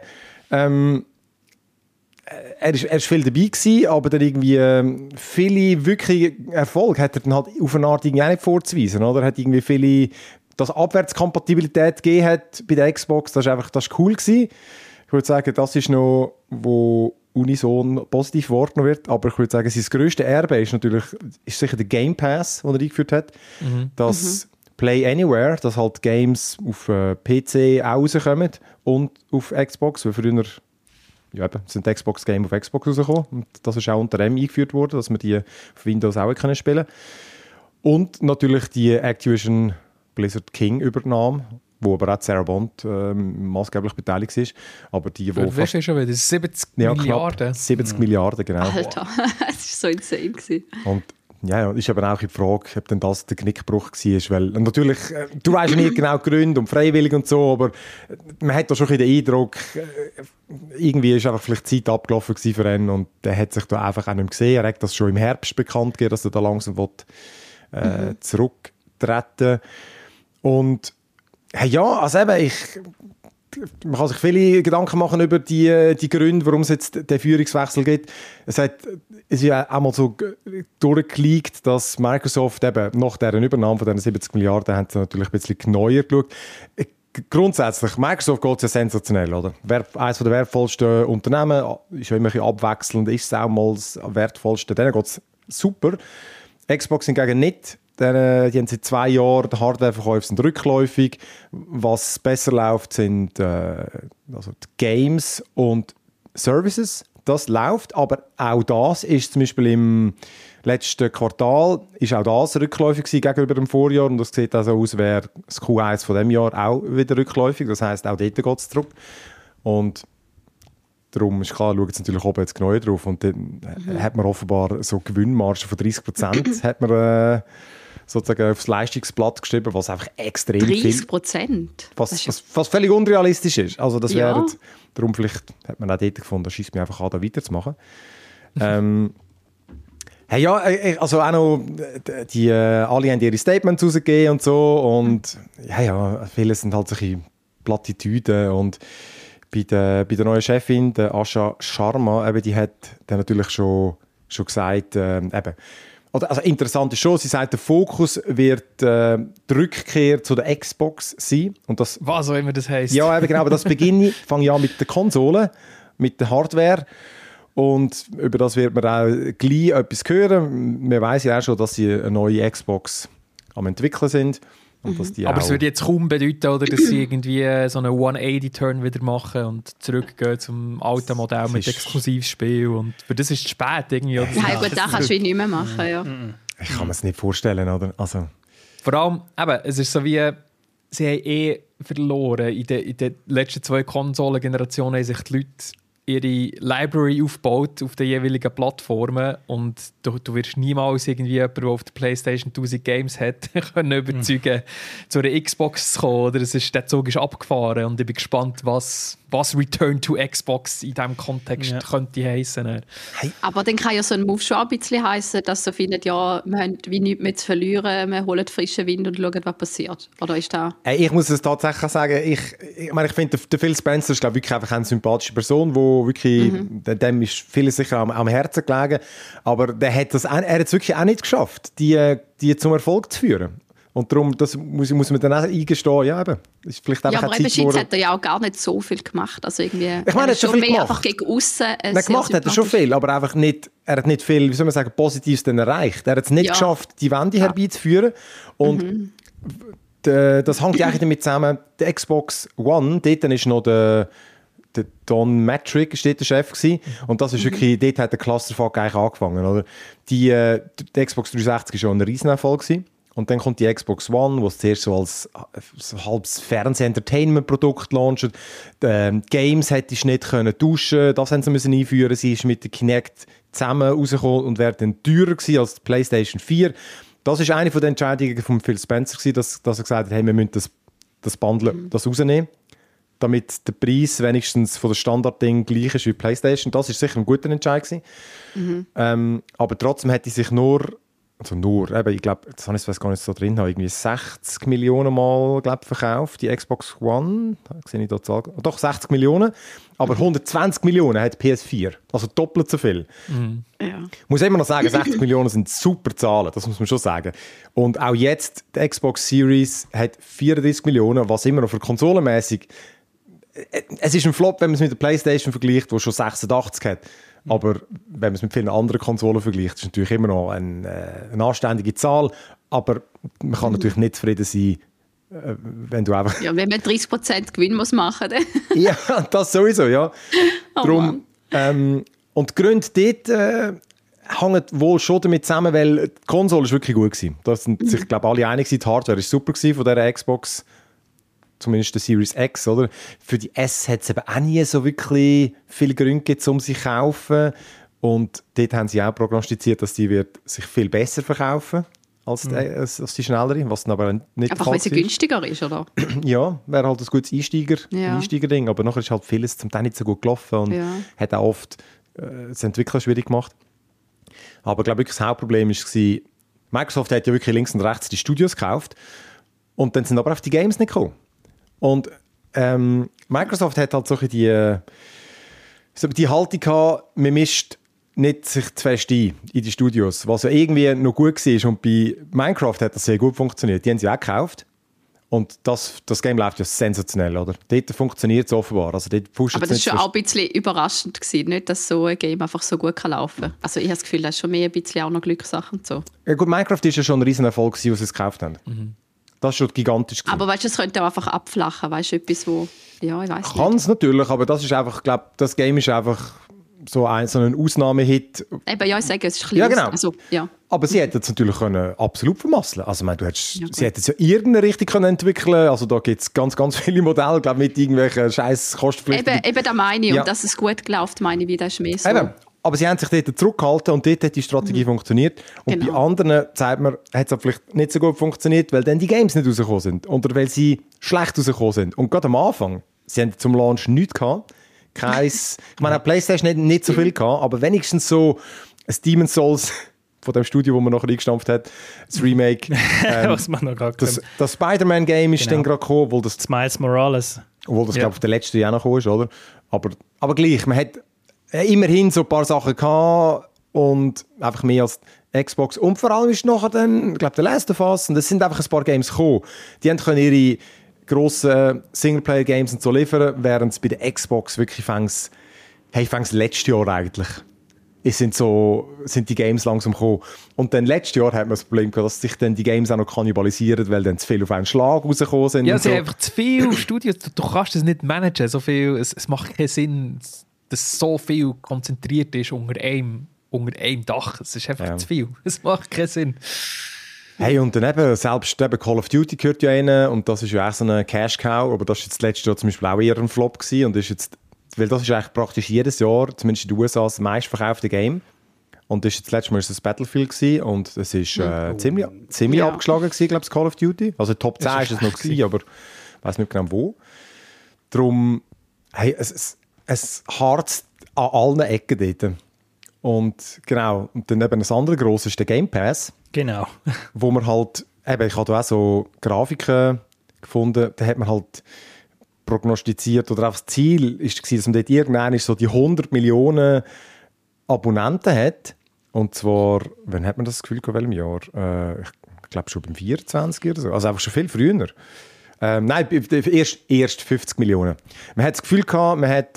er ist viel dabei gewesen, aber dann irgendwie viele wirklich Erfolg hat er dann halt auf eine Art irgendwie auch nicht vorzuweisen, oder? Er hat irgendwie viele, dass Abwärtskompatibilität gegeben hat bei der Xbox, das ist cool gewesen. Ich würde sagen, das ist noch, wo unison positiv wahrgenommen wird, aber ich würde sagen, sein grösstes Erbe ist sicher der Game Pass, den er eingeführt hat. Das Play Anywhere, dass halt Games auf PC auch rauskommen und auf Xbox, weil früher sind die Xbox-Games auf Xbox rausgekommen und das ist auch unter dem eingeführt worden, dass man die auf Windows auch spielen können. Und natürlich die Activision Blizzard King-Übernahme, wo aber auch Sarah Bond maßgeblich beteiligt ist. Aber die, Wie viel schon wieder? 70 Milliarden? 70 Milliarden, genau. Alter, das war so insane gewesen. Und ja, ist aber auch die Frage, ob denn das der Knickbruch war. Weil natürlich, du weißt ja nicht genau die Gründe und freiwillig und so, aber man hat da schon den Eindruck, irgendwie ist einfach vielleicht die Zeit abgelaufen für ihn und der hat sich da einfach auch nicht mehr gesehen. Er hat das schon im Herbst bekannt gegeben, dass er da langsam zurücktreten. Und ja, also eben, man kann sich viele Gedanken machen über die Gründe, warum es jetzt den Führungswechsel gibt. Es ist ja auch mal so durchgeleakt, dass Microsoft eben nach dieser Übernahme von diesen 70 Milliarden haben sie natürlich ein bisschen neuer geschaut. Grundsätzlich, Microsoft geht es ja sensationell, oder? Eines der wertvollsten Unternehmen, ist ja immer ein bisschen abwechselnd, ist es auch mal das wertvollste, denen geht es super. Xbox hingegen nicht. Die haben seit 2 Jahren, die Hardwareverkäufe sind rückläufig. Was besser läuft, sind also die Games und Services. Das läuft, aber auch das ist zum Beispiel im letzten Quartal ist auch das rückläufig gegenüber dem Vorjahr und das sieht also aus, wäre das Q1 von diesem Jahr auch wieder rückläufig. Das heisst, auch dort geht es zurück. Und darum ist klar, schaut jetzt natürlich oben jetzt genau drauf und dann hat man offenbar so Gewinnmarge von 30% hat man sozusagen aufs Leistungsblatt geschrieben, was einfach extrem 30%? Was völlig unrealistisch ist. Also das wäre, darum vielleicht hat man auch dort gefunden, schießt mich einfach an, da weiterzumachen. Hey, ja, also auch noch, alle haben ihre Statements rausgegeben und so und ja, viele sind halt solche Plattitüden und bei der neuen Chefin, der Asha Sharma, eben, die hat dann natürlich schon gesagt, also interessant ist schon, sie sagt, der Fokus wird die Rückkehr zu der Xbox sein. Und das, was auch immer das heisst. Ja, eben genau, aber das fange ich an mit der Konsole, mit der Hardware. Und über das wird man auch gleich etwas hören. Man weiss ja auch schon, dass sie eine neue Xbox am entwickeln sind. Und dass die aber auch es würde jetzt kaum bedeuten, oder, dass sie irgendwie so einen 180-Turn wieder machen und zurückgehen zum alten Modell mit Exklusivspiel. Und für das ist es spät irgendwie. Oder? Ja, gut, das kannst du nicht mehr machen, ja. Ich kann mir es nicht vorstellen, oder? Also. Vor allem, eben, es ist so wie, sie haben verloren. In den letzten 2 Konsolengenerationen haben sich die Leute ihre Library aufgebaut auf den jeweiligen Plattformen und du wirst niemals irgendwie jemanden, der auf der PlayStation 1000 Games hat, können überzeugen, zu einer Xbox zu kommen. Oder der Zug ist abgefahren und ich bin gespannt, was Return to Xbox in diesem Kontext könnte heissen. Hey. Aber dann kann ja so ein Move schon ein bisschen heissen, dass so findet, ja, wir haben wie nichts mehr zu verlieren, wir holen frischen Wind und schauen, was passiert. Oder ist das... Ich muss es tatsächlich sagen, ich finde, der Phil Spencer ist, glaube ich, wirklich einfach eine sympathische Person, wo wirklich, dem ist vieles sicher am Herzen gelegen, aber er hat es wirklich auch nicht geschafft, die zum Erfolg zu führen. Und darum muss man dann auch eingestehen, ja eben, ist vielleicht einfach aber eben hat er ja auch gar nicht so viel gemacht. Also irgendwie, ich meine, er hat schon viel mehr gemacht. Einfach gegen aussen. Gemacht hat er schon viel, aber einfach nicht, er hat nicht viel, wie soll man sagen, Positives dann erreicht. Er hat es nicht geschafft, die Wende herbeizuführen. Und das hängt eigentlich damit zusammen, der Xbox One, dort ist noch der Don Matrick ist dort der Chef gewesen. Und das ist wirklich, dort hat der Clusterfuck eigentlich angefangen. Oder? Die Xbox 360 war schon ein Riesenerfolg gewesen. Und dann kommt die Xbox One, die es zuerst so als halbes Fernseh-Entertainment-Produkt launcht. Games hätte ich nicht tauschen, das haben sie müssen einführen. Sie ist mit der Kinect zusammen rausgekommen und wäre dann teurer gewesen als die PlayStation 4. Das ist eine von den Entscheidungen von Phil Spencer gewesen, dass er gesagt hat, hey, wir müssen das Bundle das rausnehmen, damit der Preis wenigstens von der Standardding gleich ist wie PlayStation. Das ist sicher ein guter Entscheid gewesen. Aber trotzdem hätte sich ich glaube, das habe ich gar nicht so drin, irgendwie 60 Millionen Mal verkauft, die Xbox One, da sehe ich da Zahl, doch 60 Millionen, aber 120 Millionen hat PS4, also doppelt so viel. Ja. Ich muss immer noch sagen, 60 Millionen sind super Zahlen, das muss man schon sagen. Und auch jetzt, die Xbox Series hat 34 Millionen, was immer noch für konsolenmäßig, es ist ein Flop, wenn man es mit der PlayStation vergleicht, die schon 86 hat. Aber wenn man es mit vielen anderen Konsolen vergleicht, ist es natürlich immer noch eine anständige Zahl. Aber man kann natürlich nicht zufrieden sein, wenn du einfach... Ja, wenn man 30% Gewinn machen muss. Ja, das sowieso, ja. Darum, und die Gründe dort hängen wohl schon damit zusammen, weil die Konsole ist wirklich gut gewesen. Da sind sich, glaube ich, alle einig gewesen. Die Hardware war super gewesen von dieser Xbox. Zumindest der Series X, oder? Für die S hat es eben auch nie so wirklich viele Gründe gegeben, um sie zu kaufen. Und dort haben sie auch prognostiziert, dass die wird sich viel besser verkaufen als die schnellere, was dann aber nicht einfach weil sie günstiger ist, oder? Ja, wäre halt ein gutes Einsteigerding, aber nachher ist halt vieles zum Teil nicht so gut gelaufen und hat auch oft das Entwickeln schwierig gemacht. Aber ich glaube, das Hauptproblem war, Microsoft hat ja wirklich links und rechts die Studios gekauft und dann sind aber auf die Games nicht gekommen. Und Microsoft hat halt solche die Haltung gehabt, man mischt nicht sich zu fest in die Studios, was ja irgendwie noch gut war. Und bei Minecraft hat das sehr gut funktioniert. Die haben sie auch gekauft. Und das Game läuft ja sensationell, oder? Dort funktioniert es offenbar. Also dort aber das war schon auch ein bisschen überraschend gewesen, nicht, dass so ein Game einfach so gut laufen kann. Also ich habe das Gefühl, das ist schon mehr ein bisschen auch noch Glückssache und so. Ja gut, Minecraft war ja schon ein Riesenerfolg, als sie es gekauft haben. Das ist schon gigantisch gewesen. Aber weißt du, es könnte auch einfach abflachen, weißt du, etwas, wo, ja, ich weiß nicht. Kann es natürlich, aber das ist einfach, ich glaube, das Game ist einfach, so einen Ausnahmehit. Eben, ja, ich sage, es ist ein Ja, bisschen genau. also, ja. Aber sie hätten es natürlich können absolut vermasseln. Also, ich meine, sie hätten es ja irgendeine Richtung können entwickeln. Also, da gibt es ganz, ganz viele Modelle, glaube mit irgendwelchen scheiß Kostenpflichten. Eben, da meine ich. Ja. Und dass es gut gelaufen, meine ich, wie das ist mehr so. Eben. Aber sie haben sich dort zurückgehalten und dort hat die Strategie funktioniert. Und Genau. bei anderen, sagt man, hat es vielleicht nicht so gut funktioniert, weil dann die Games nicht rausgekommen sind. Oder weil sie schlecht rausgekommen sind. Und gerade am Anfang, sie haben zum Launch nichts gehabt. Ich meine, PlayStation hat nicht so viel gehabt, aber wenigstens so ein Demon's Souls von dem Studio, wo man nachher eingestampft hat, das Remake. Was man noch gerade Das Spider-Man-Game ist dann gerade gekommen, obwohl das Miles Morales. glaube ich, der letzte Jahr noch gekommen ist, oder? Aber gleich, man hat immerhin so ein paar Sachen gehabt und einfach mehr als Xbox. Und vor allem ist nachher dann, ich glaube, der Last of Us, und es sind einfach ein paar Games gekommen. Die haben können ihre grossen Singleplayer-Games und so liefern, während es bei der Xbox wirklich fängt letztes Jahr eigentlich. Sind die Games langsam gekommen. Und dann letztes Jahr hat man das Problem gehabt, dass sich dann die Games auch noch kannibalisieren, weil dann zu viel auf einen Schlag rausgekommen sind. Ja, und es sind so. einfach zu viele Studios. Du kannst das nicht managen. So viel, es macht keinen Sinn, dass so viel konzentriert ist unter einem Dach. Es ist einfach zu viel. Es macht keinen Sinn. Hey, und dann selbst Call of Duty gehört ja rein, und das ist ja auch so eine Cash-Cow, aber das war jetzt letztes Jahr zum Beispiel auch eher ein Flop gewesen, und ist jetzt, weil das ist eigentlich praktisch jedes Jahr, zumindest in den USA, das meistverkaufte Game. Und das letzte Mal war es Battlefield gewesen, und es ist ziemlich abgeschlagen gewesen, glaube ich, Call of Duty. Also Top 10 ist es noch gewesen, aber ich weiß nicht genau wo. Darum, hey, es harzt an allen Ecken dort. Und genau, und dann eben das andere grosse ist der Game Pass. Genau. Wo man halt, ich habe da auch so Grafiken gefunden, da hat man halt prognostiziert, oder auch das Ziel war, dass man dort irgendwann so die 100 Millionen Abonnenten hat. Und zwar, wann hat man das Gefühl gehabt, in welchem Jahr? Ich glaube schon beim 24 oder so, also einfach schon viel früher. Nein, erst 50 Millionen. Man hat das Gefühl gehabt, man hat,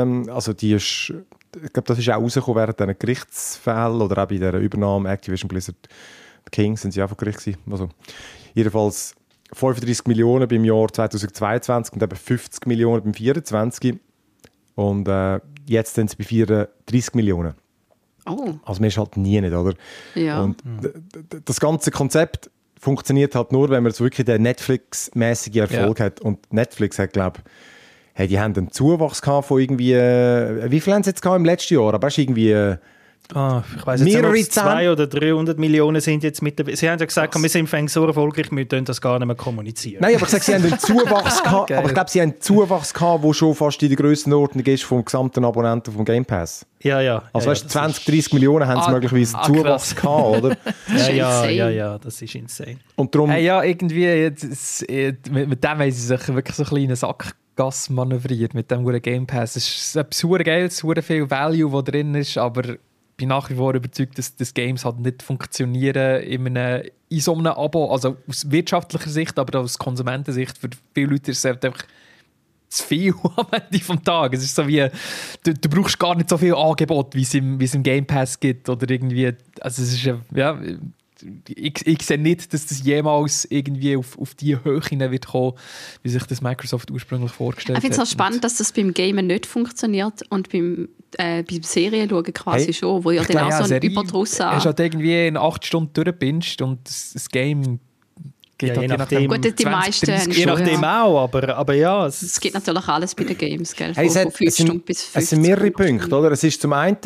ich glaube, das ist auch rausgekommen während diesen Gerichtsfällen oder auch bei dieser Übernahme Activision Blizzard King, sind sie auch vor Gericht gewesen. Also, jedenfalls 35 Millionen beim Jahr 2022 und eben 50 Millionen beim 2024. Und jetzt sind sie bei 34 Millionen. Oh. Also man ist halt nie nicht, oder? Ja. Und das ganze Konzept funktioniert halt nur, wenn man so wirklich den Netflix-mäßigen Erfolg hat. Und Netflix hat, glaube ich, hey, die haben einen Zuwachs gehabt von irgendwie, wie viel haben sie jetzt gehabt im letzten Jahr? Aber es ist irgendwie ich weiss jetzt nicht, ob es 200 oder 300 Millionen sind jetzt mit dabei. Sie haben ja gesagt, wir sind so erfolgreich, wir können das gar nicht mehr kommunizieren. Nein, aber ich sage, sie haben einen Zuwachs gehabt, aber ich glaube, sie haben einen Zuwachs gehabt, der schon fast in der Grössenordnung ist vom gesamten Abonnenten vom Game Pass. Ja. Also weißt, 20, 30 Millionen haben sie möglicherweise einen Zuwachs gehabt, oder? Ja, das ist insane. Und darum... Ja, irgendwie, mit dem haben sie sich wirklich so einen kleinen Sackgasse manövriert, mit dem Game Pass. Es ist etwas super Geld, super viel Value, das drin ist, aber ich bin nach wie vor überzeugt, dass das Games halt nicht funktionieren in so einem Abo, also aus wirtschaftlicher Sicht, aber aus Konsumentensicht. Für viele Leute ist es einfach zu viel am Ende des Tages. Es ist so wie, du brauchst gar nicht so viel Angebot, wie es im Game Pass gibt, oder irgendwie, also es ist ja, ich sehe nicht, dass das jemals irgendwie auf die Höhe wird kommen, wie sich das Microsoft ursprünglich vorgestellt hat. Ich finde es auch spannend, dass das beim Gamen nicht funktioniert und beim Serienschauen quasi schon, wo ja dann auch so ein Überdruss an. Du hast halt irgendwie in 8 Stunden durchgepinscht und das Game geht je nachdem. Gut, die meisten je nachdem auch, aber ja. Es geht natürlich alles bei den Games, gell? Hey, Von 5 Stunden bis 50 es sind mehrere Punkte, oder? Es ist zum einen,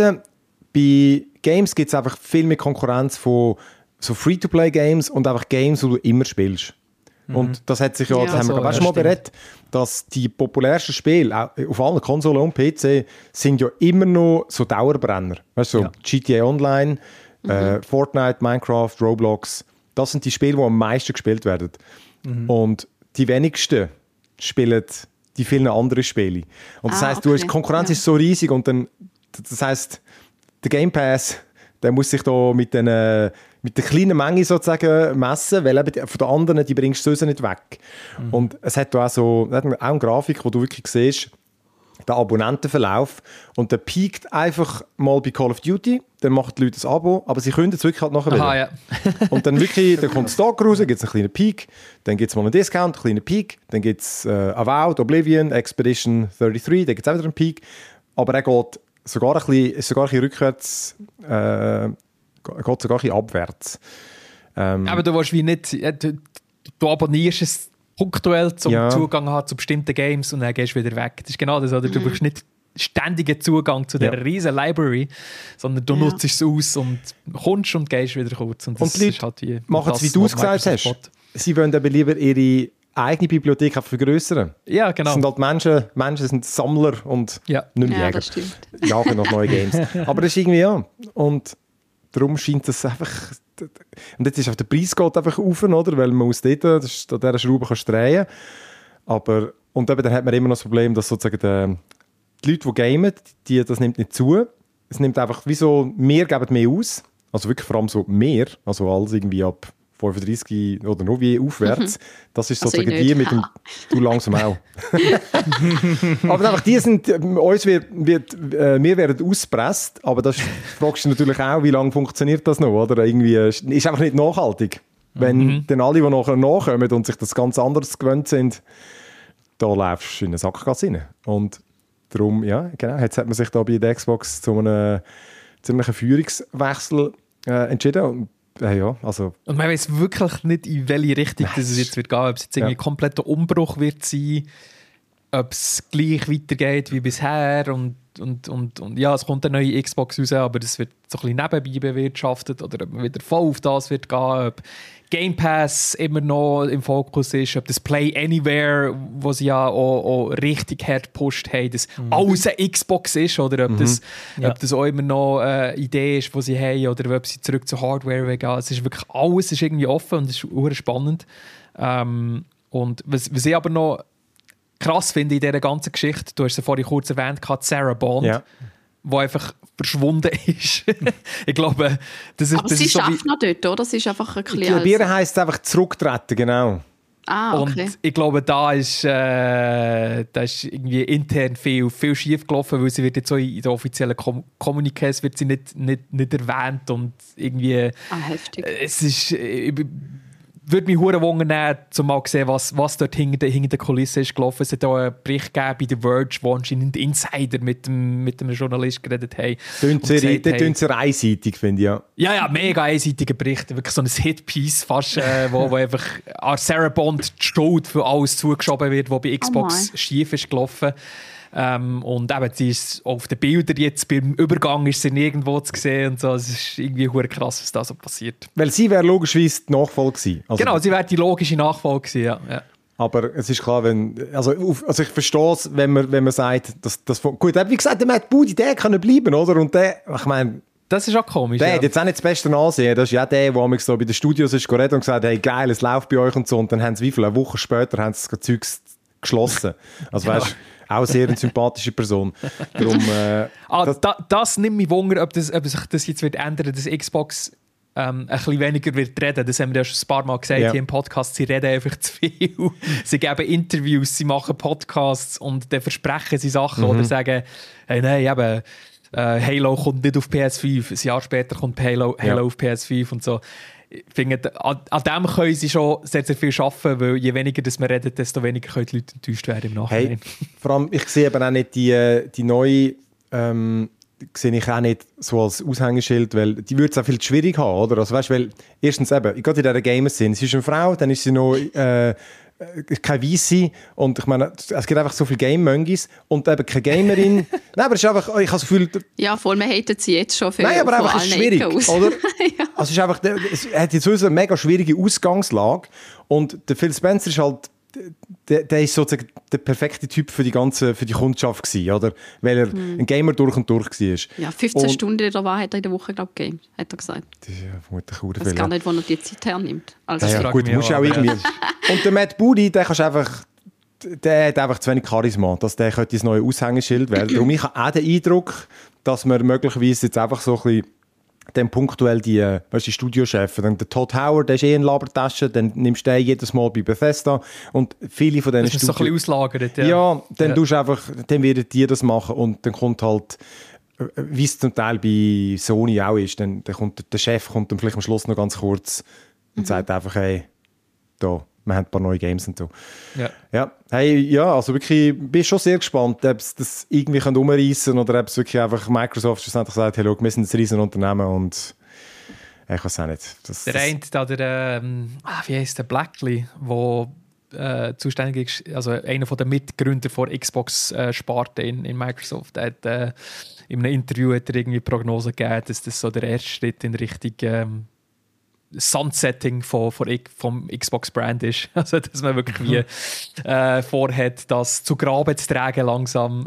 bei Games gibt es einfach viel mehr Konkurrenz von so Free-to-Play-Games und einfach Games, die du immer spielst. Und das hat sich das haben wir schon mal berät, dass die populärsten Spiele auch auf allen Konsolen und PC sind ja immer noch so Dauerbrenner. Weißt du, so GTA Online, Fortnite, Minecraft, Roblox, das sind die Spiele, die am meisten gespielt werden. Und die wenigsten spielen die vielen anderen Spiele. Und das heisst, die Konkurrenz ist so riesig, und dann, das heisst, der Game Pass, der muss sich da mit der kleinen Menge sozusagen messen, weil eben von den anderen, die bringst du sowieso nicht weg. Und es hat da auch eine Grafik, wo du wirklich siehst, den Abonnentenverlauf, und der piekt einfach mal bei Call of Duty, dann machen die Leute ein Abo, aber sie können es wirklich halt nachher wieder. Ja. Und dann wirklich, dann kommt das Tag raus, gibt es einen kleinen Peak, dann gibt es mal einen Discount, einen kleinen Peak, dann gibt es Avowed, Oblivion, Expedition 33, dann gibt es auch wieder einen Peak, aber er geht sogar ein bisschen rückwärts, geht sogar ein bisschen abwärts. Aber du willst wie nicht, du abonnierst es punktuell zum Zugang haben zu bestimmten Games und dann gehst du wieder weg. Das ist genau das, oder? Du brauchst nicht ständigen Zugang zu dieser riesen Library, sondern du nutzt es aus und kommst und gehst wieder kurz. Und die Leute halt machen es, wie du es gesagt hast. Sie wollen aber lieber ihre eigene Bibliothek vergrößern. Ja, genau. Das sind halt Menschen sind Sammler und nicht mehr Jäger. Das stimmt. Jagen nach neuen Games. Aber das ist irgendwie, und darum scheint das einfach... Und jetzt ist auch der Preis geht einfach rauf, oder? Weil man aus dort, an dieser Schraube drehen kann. Aber, und eben, dann hat man immer noch das Problem, dass sozusagen die Leute, die gamen, das nimmt nicht zu. Es nimmt einfach, wie so, mehr geben mehr aus. Also wirklich vor allem so mehr, also alles irgendwie ab 35 oder noch wie aufwärts. Das ist sozusagen die mit dem... Du langsam auch. Aber einfach die sind... Uns wir werden ausgepresst, aber das fragst du natürlich auch, wie lange funktioniert das noch, oder? Irgendwie ist einfach nicht nachhaltig. Wenn dann alle, die nachher nachkommen und sich das ganz anders gewöhnt sind, da läufst du in eine Sackgasse rein. Und darum, ja, genau, jetzt hat man sich da bei der Xbox zu einem ziemlichen Führungswechsel entschieden. Und ja, also. Und man weiß wirklich nicht, in welche Richtung das es jetzt wird gehen. Ob es jetzt irgendwie ein kompletter Umbruch wird sein, ob es gleich weitergeht wie bisher. Und ja, es kommt eine neue Xbox raus, aber das wird so ein bisschen nebenbei bewirtschaftet. Oder ob man wieder voll auf das wird gehen. Ob Game Pass immer noch im Fokus ist, ob das Play Anywhere, wo sie ja auch richtig hart gepusht haben, dass alles eine Xbox ist, oder ob das auch immer noch eine Idee ist, die sie haben, oder ob sie zurück zur Hardware gehen. Es ist wirklich alles ist irgendwie offen und es ist sehr spannend. Und was ich aber noch krass finde in dieser ganzen Geschichte, du hast es vorhin kurz erwähnt, Sarah Bond, die einfach verschwunden ist. Ich glaube, das ist... Aber sie schafft noch dort, oder? Sie ist einfach ein bisschen... Bei ihr heisst es einfach zurücktreten, genau. Ah, okay. Und ich glaube, da ist irgendwie intern viel schief gelaufen, weil sie wird jetzt so in den offiziellen Kommuniqués wird sie nicht erwähnt und irgendwie... heftig. Es ist... würde mich hure wundern, um mal zu sehen, was dort hinter der Kulisse ist gelaufen. Es hat auch einen Bericht gegeben bei The Verge, wo anscheinend Insider mit einem Journalist geredet haben. Das tun sie einseitig, finde ich, ja. Ja, mega einseitiger Bericht. Wirklich so ein Hitpiece fast, wo einfach an Sarah Bond die Schuld für alles zugeschoben wird, was bei Xbox schief ist gelaufen. Und eben, sie ist auf den Bildern jetzt, beim Übergang ist sie nirgendwo zu sehen und so. Es ist irgendwie hure krass, was da so passiert. Weil sie wäre logischerweise die Nachfolge gewesen. Also, genau, sie wäre die logische Nachfolge gewesen, ja. Aber es ist klar, also ich verstehe es, wenn man sagt, dass gut, wie gesagt, der Matt Booty, der kann bleiben, oder? Und der, ich meine... Das ist auch komisch, der hat jetzt auch nicht das Beste Ansehen. Das ist ja der so bei den Studios ist geredet und gesagt, hey, geil, es läuft bei euch und so. Und dann haben sie eine Woche später haben sie das Zeug geschlossen. Also weißt auch sehr eine sympathische Person. Darum, das nimmt mich Wunder, ob sich das jetzt wird ändern, dass Xbox ein bisschen weniger wird reden. Das haben wir ja schon ein paar Mal gesagt hier im Podcast. Sie reden einfach zu viel. Sie geben Interviews, sie machen Podcasts und dann versprechen sie Sachen oder sagen, hey, nein, eben, Halo kommt nicht auf PS5. Ein Jahr später kommt Halo auf PS5 und so. Ich finde, an dem können sie schon sehr, sehr viel arbeiten, weil je weniger das wir reden, desto weniger können die Leute enttäuscht werden im Nachhinein. Hey, vor allem, ich sehe eben auch nicht die neue, sehe ich auch nicht so als Aushängeschild, weil die würde es auch viel schwierig haben, oder? Also weißt, weil erstens eben, ich gehe in dieser Gamer-Szene, sie ist eine Frau, dann ist sie noch keine Weisse und ich meine, es gibt einfach so viele Game-Mongis und eben keine Gamerin. Nein, aber es ist einfach, ich habe das Gefühl... Ja, voll, man hatet sie jetzt schon viel. Nein, aber einfach, es ist schwierig, oder? Ja. Also es ist einfach, es hat jetzt eine mega schwierige Ausgangslage und der Phil Spencer ist halt, der ist sozusagen der perfekte Typ für die Kundschaft gewesen, oder? Weil er ein Gamer durch und durch war. Ja, 15 Stunden in der Wahrheit hat er in der Woche, glaube ich, Game, hat er gesagt. Das ist ja vermutlich auch ich weiß gar nicht, wo er die Zeit hernimmt. Also ja, gut, musst auch irgendwie... Und der Matt Booty, der hat einfach zu wenig Charisma, dass der könnte das neue Aushängeschild werden. Darum ich habe auch den Eindruck, dass man möglicherweise jetzt einfach so ein bisschen dann punktuell die Studiochefs, dann der Todd Howard, der ist in Labertasche, dann nimmst du den jedes Mal bei Bethesda und viele von diesen Studios... Das ist so ein bisschen auslagert, ja. Dann tust du einfach, dann werden die das machen und dann kommt halt, wie es zum Teil bei Sony auch ist, dann kommt der Chef kommt dann vielleicht am Schluss noch ganz kurz und sagt einfach, hey, da, wir haben ein paar neue Games und so. Ja. Hey, ja, also wirklich, bin schon sehr gespannt, ob es das irgendwie umreißen kann oder ob es wirklich einfach Microsoft schlussendlich sagt, hey, look, wir sind ein riesen Unternehmen und ich weiß auch nicht. Der eine da, wie heisst der Blackley, der zuständig ist, also einer der Mitgründer der Xbox-Sparte in Microsoft, der hat in einem Interview hat er irgendwie Prognosen gegeben, dass das so der erste Schritt in Richtung Sunsetting vom Xbox-Brand ist. Also, dass man wirklich wie vorhat, das zu Graben zu tragen langsam.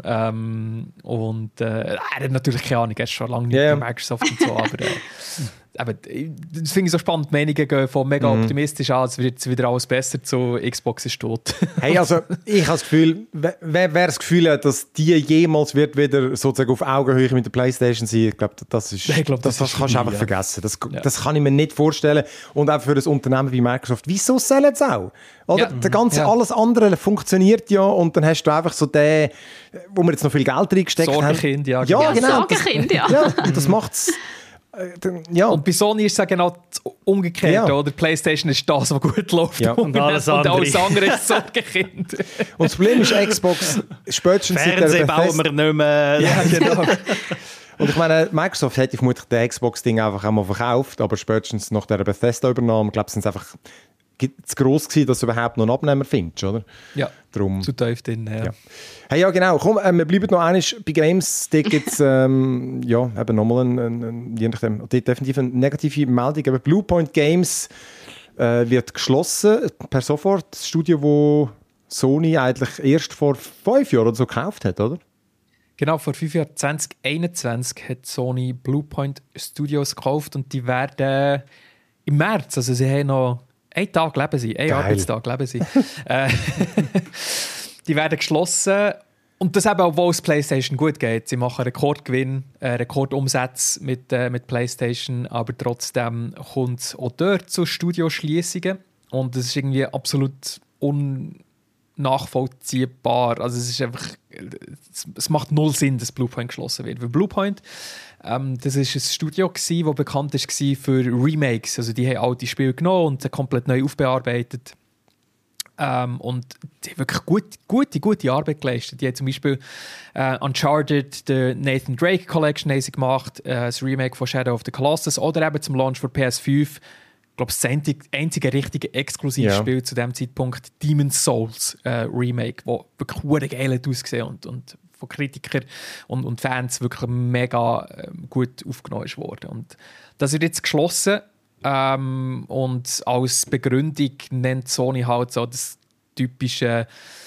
Und er hat natürlich keine Ahnung, er ist schon lange nicht bei Microsoft und so, aber das finde ich so spannend. Die Meinungen gehen von mega optimistisch an, es wird wieder alles besser zu Xbox ist tot. Hey, also ich habe das Gefühl, wer das Gefühl hat, dass die jemals wird wieder sozusagen auf Augenhöhe mit der PlayStation sein, ich glaube, das kannst du einfach vergessen. Das kann ich mir nicht vorstellen. Und auch für ein Unternehmen wie Microsoft, wieso sollen sie auch? Oder? Alles andere funktioniert ja und dann hast du einfach so den, wo wir jetzt noch viel Geld reingesteckt haben. Sorgenkind, ja. Ja, genau. Sorgenkind, ja. Und das macht es. Ja. Und bei Sony ist es genau umgekehrt, oder? PlayStation ist das, was gut läuft. Ja. Und alles andere ist Sorgenkind. Und das Problem ist, Xbox spätestens Fernsehen bauen wir nicht mehr. Ja, genau. Und ich meine, Microsoft hätte vermutlich das Xbox-Ding einfach einmal verkauft, aber spätestens nach der Bethesda-Übernahme, glaube ich, sind es einfach zu gross gewesen, dass du überhaupt noch einen Abnehmer findest, oder? Ja, Drum. zu tief drin. Ja. Hey, ja, genau. Komm, wir bleiben noch einmal bei Games. Dort gibt es eben nochmal je nachdem, definitiv eine negative Meldung. Aber Bluepoint Games wird geschlossen per sofort. Das Studio, wo Sony eigentlich erst vor 5 Jahren oder so gekauft hat, oder? Genau, vor 5 Jahren, 2021, hat Sony Bluepoint Studios gekauft und die werden im März, also sie haben noch einen Tag leben sie, einen Arbeitstag leben sie. Die werden geschlossen. Und das eben, obwohl es PlayStation gut geht. Sie machen Rekordgewinn, Rekordumsätze mit PlayStation, aber trotzdem kommt es auch dort zu Studioschliessungen. Und das ist irgendwie absolut unnachvollziehbar. Also es ist einfach, es macht null Sinn, dass Bluepoint geschlossen wird. Weil Bluepoint, das ist ein Studio gsi, das bekannt war für Remakes. Also die haben alte Spiele genommen und komplett neu aufbearbeitet. Und die haben wirklich gute Arbeit geleistet. Die haben zum Beispiel Uncharted, die Nathan Drake Collection haben sie gemacht, das Remake von Shadow of the Colossus oder eben zum Launch für PS5. Ich glaube, das einzige richtige Exklusivspiel zu diesem Zeitpunkt, Demon's Souls Remake, das wirklich geil ausgesehen und von Kritikern und Fans wirklich mega gut aufgenommen wurde. Und das wird jetzt geschlossen. Und als Begründung nennt Sony halt so das typische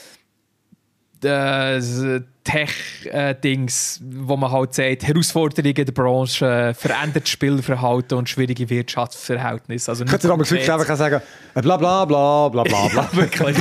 Tech-Dings, wo man halt sagt, Herausforderungen der Branche, verändertes Spielverhalten und schwierige Wirtschaftsverhältnisse. Also könntest du aber wirklich einfach sagen, bla bla bla bla bla bla. Wirklich.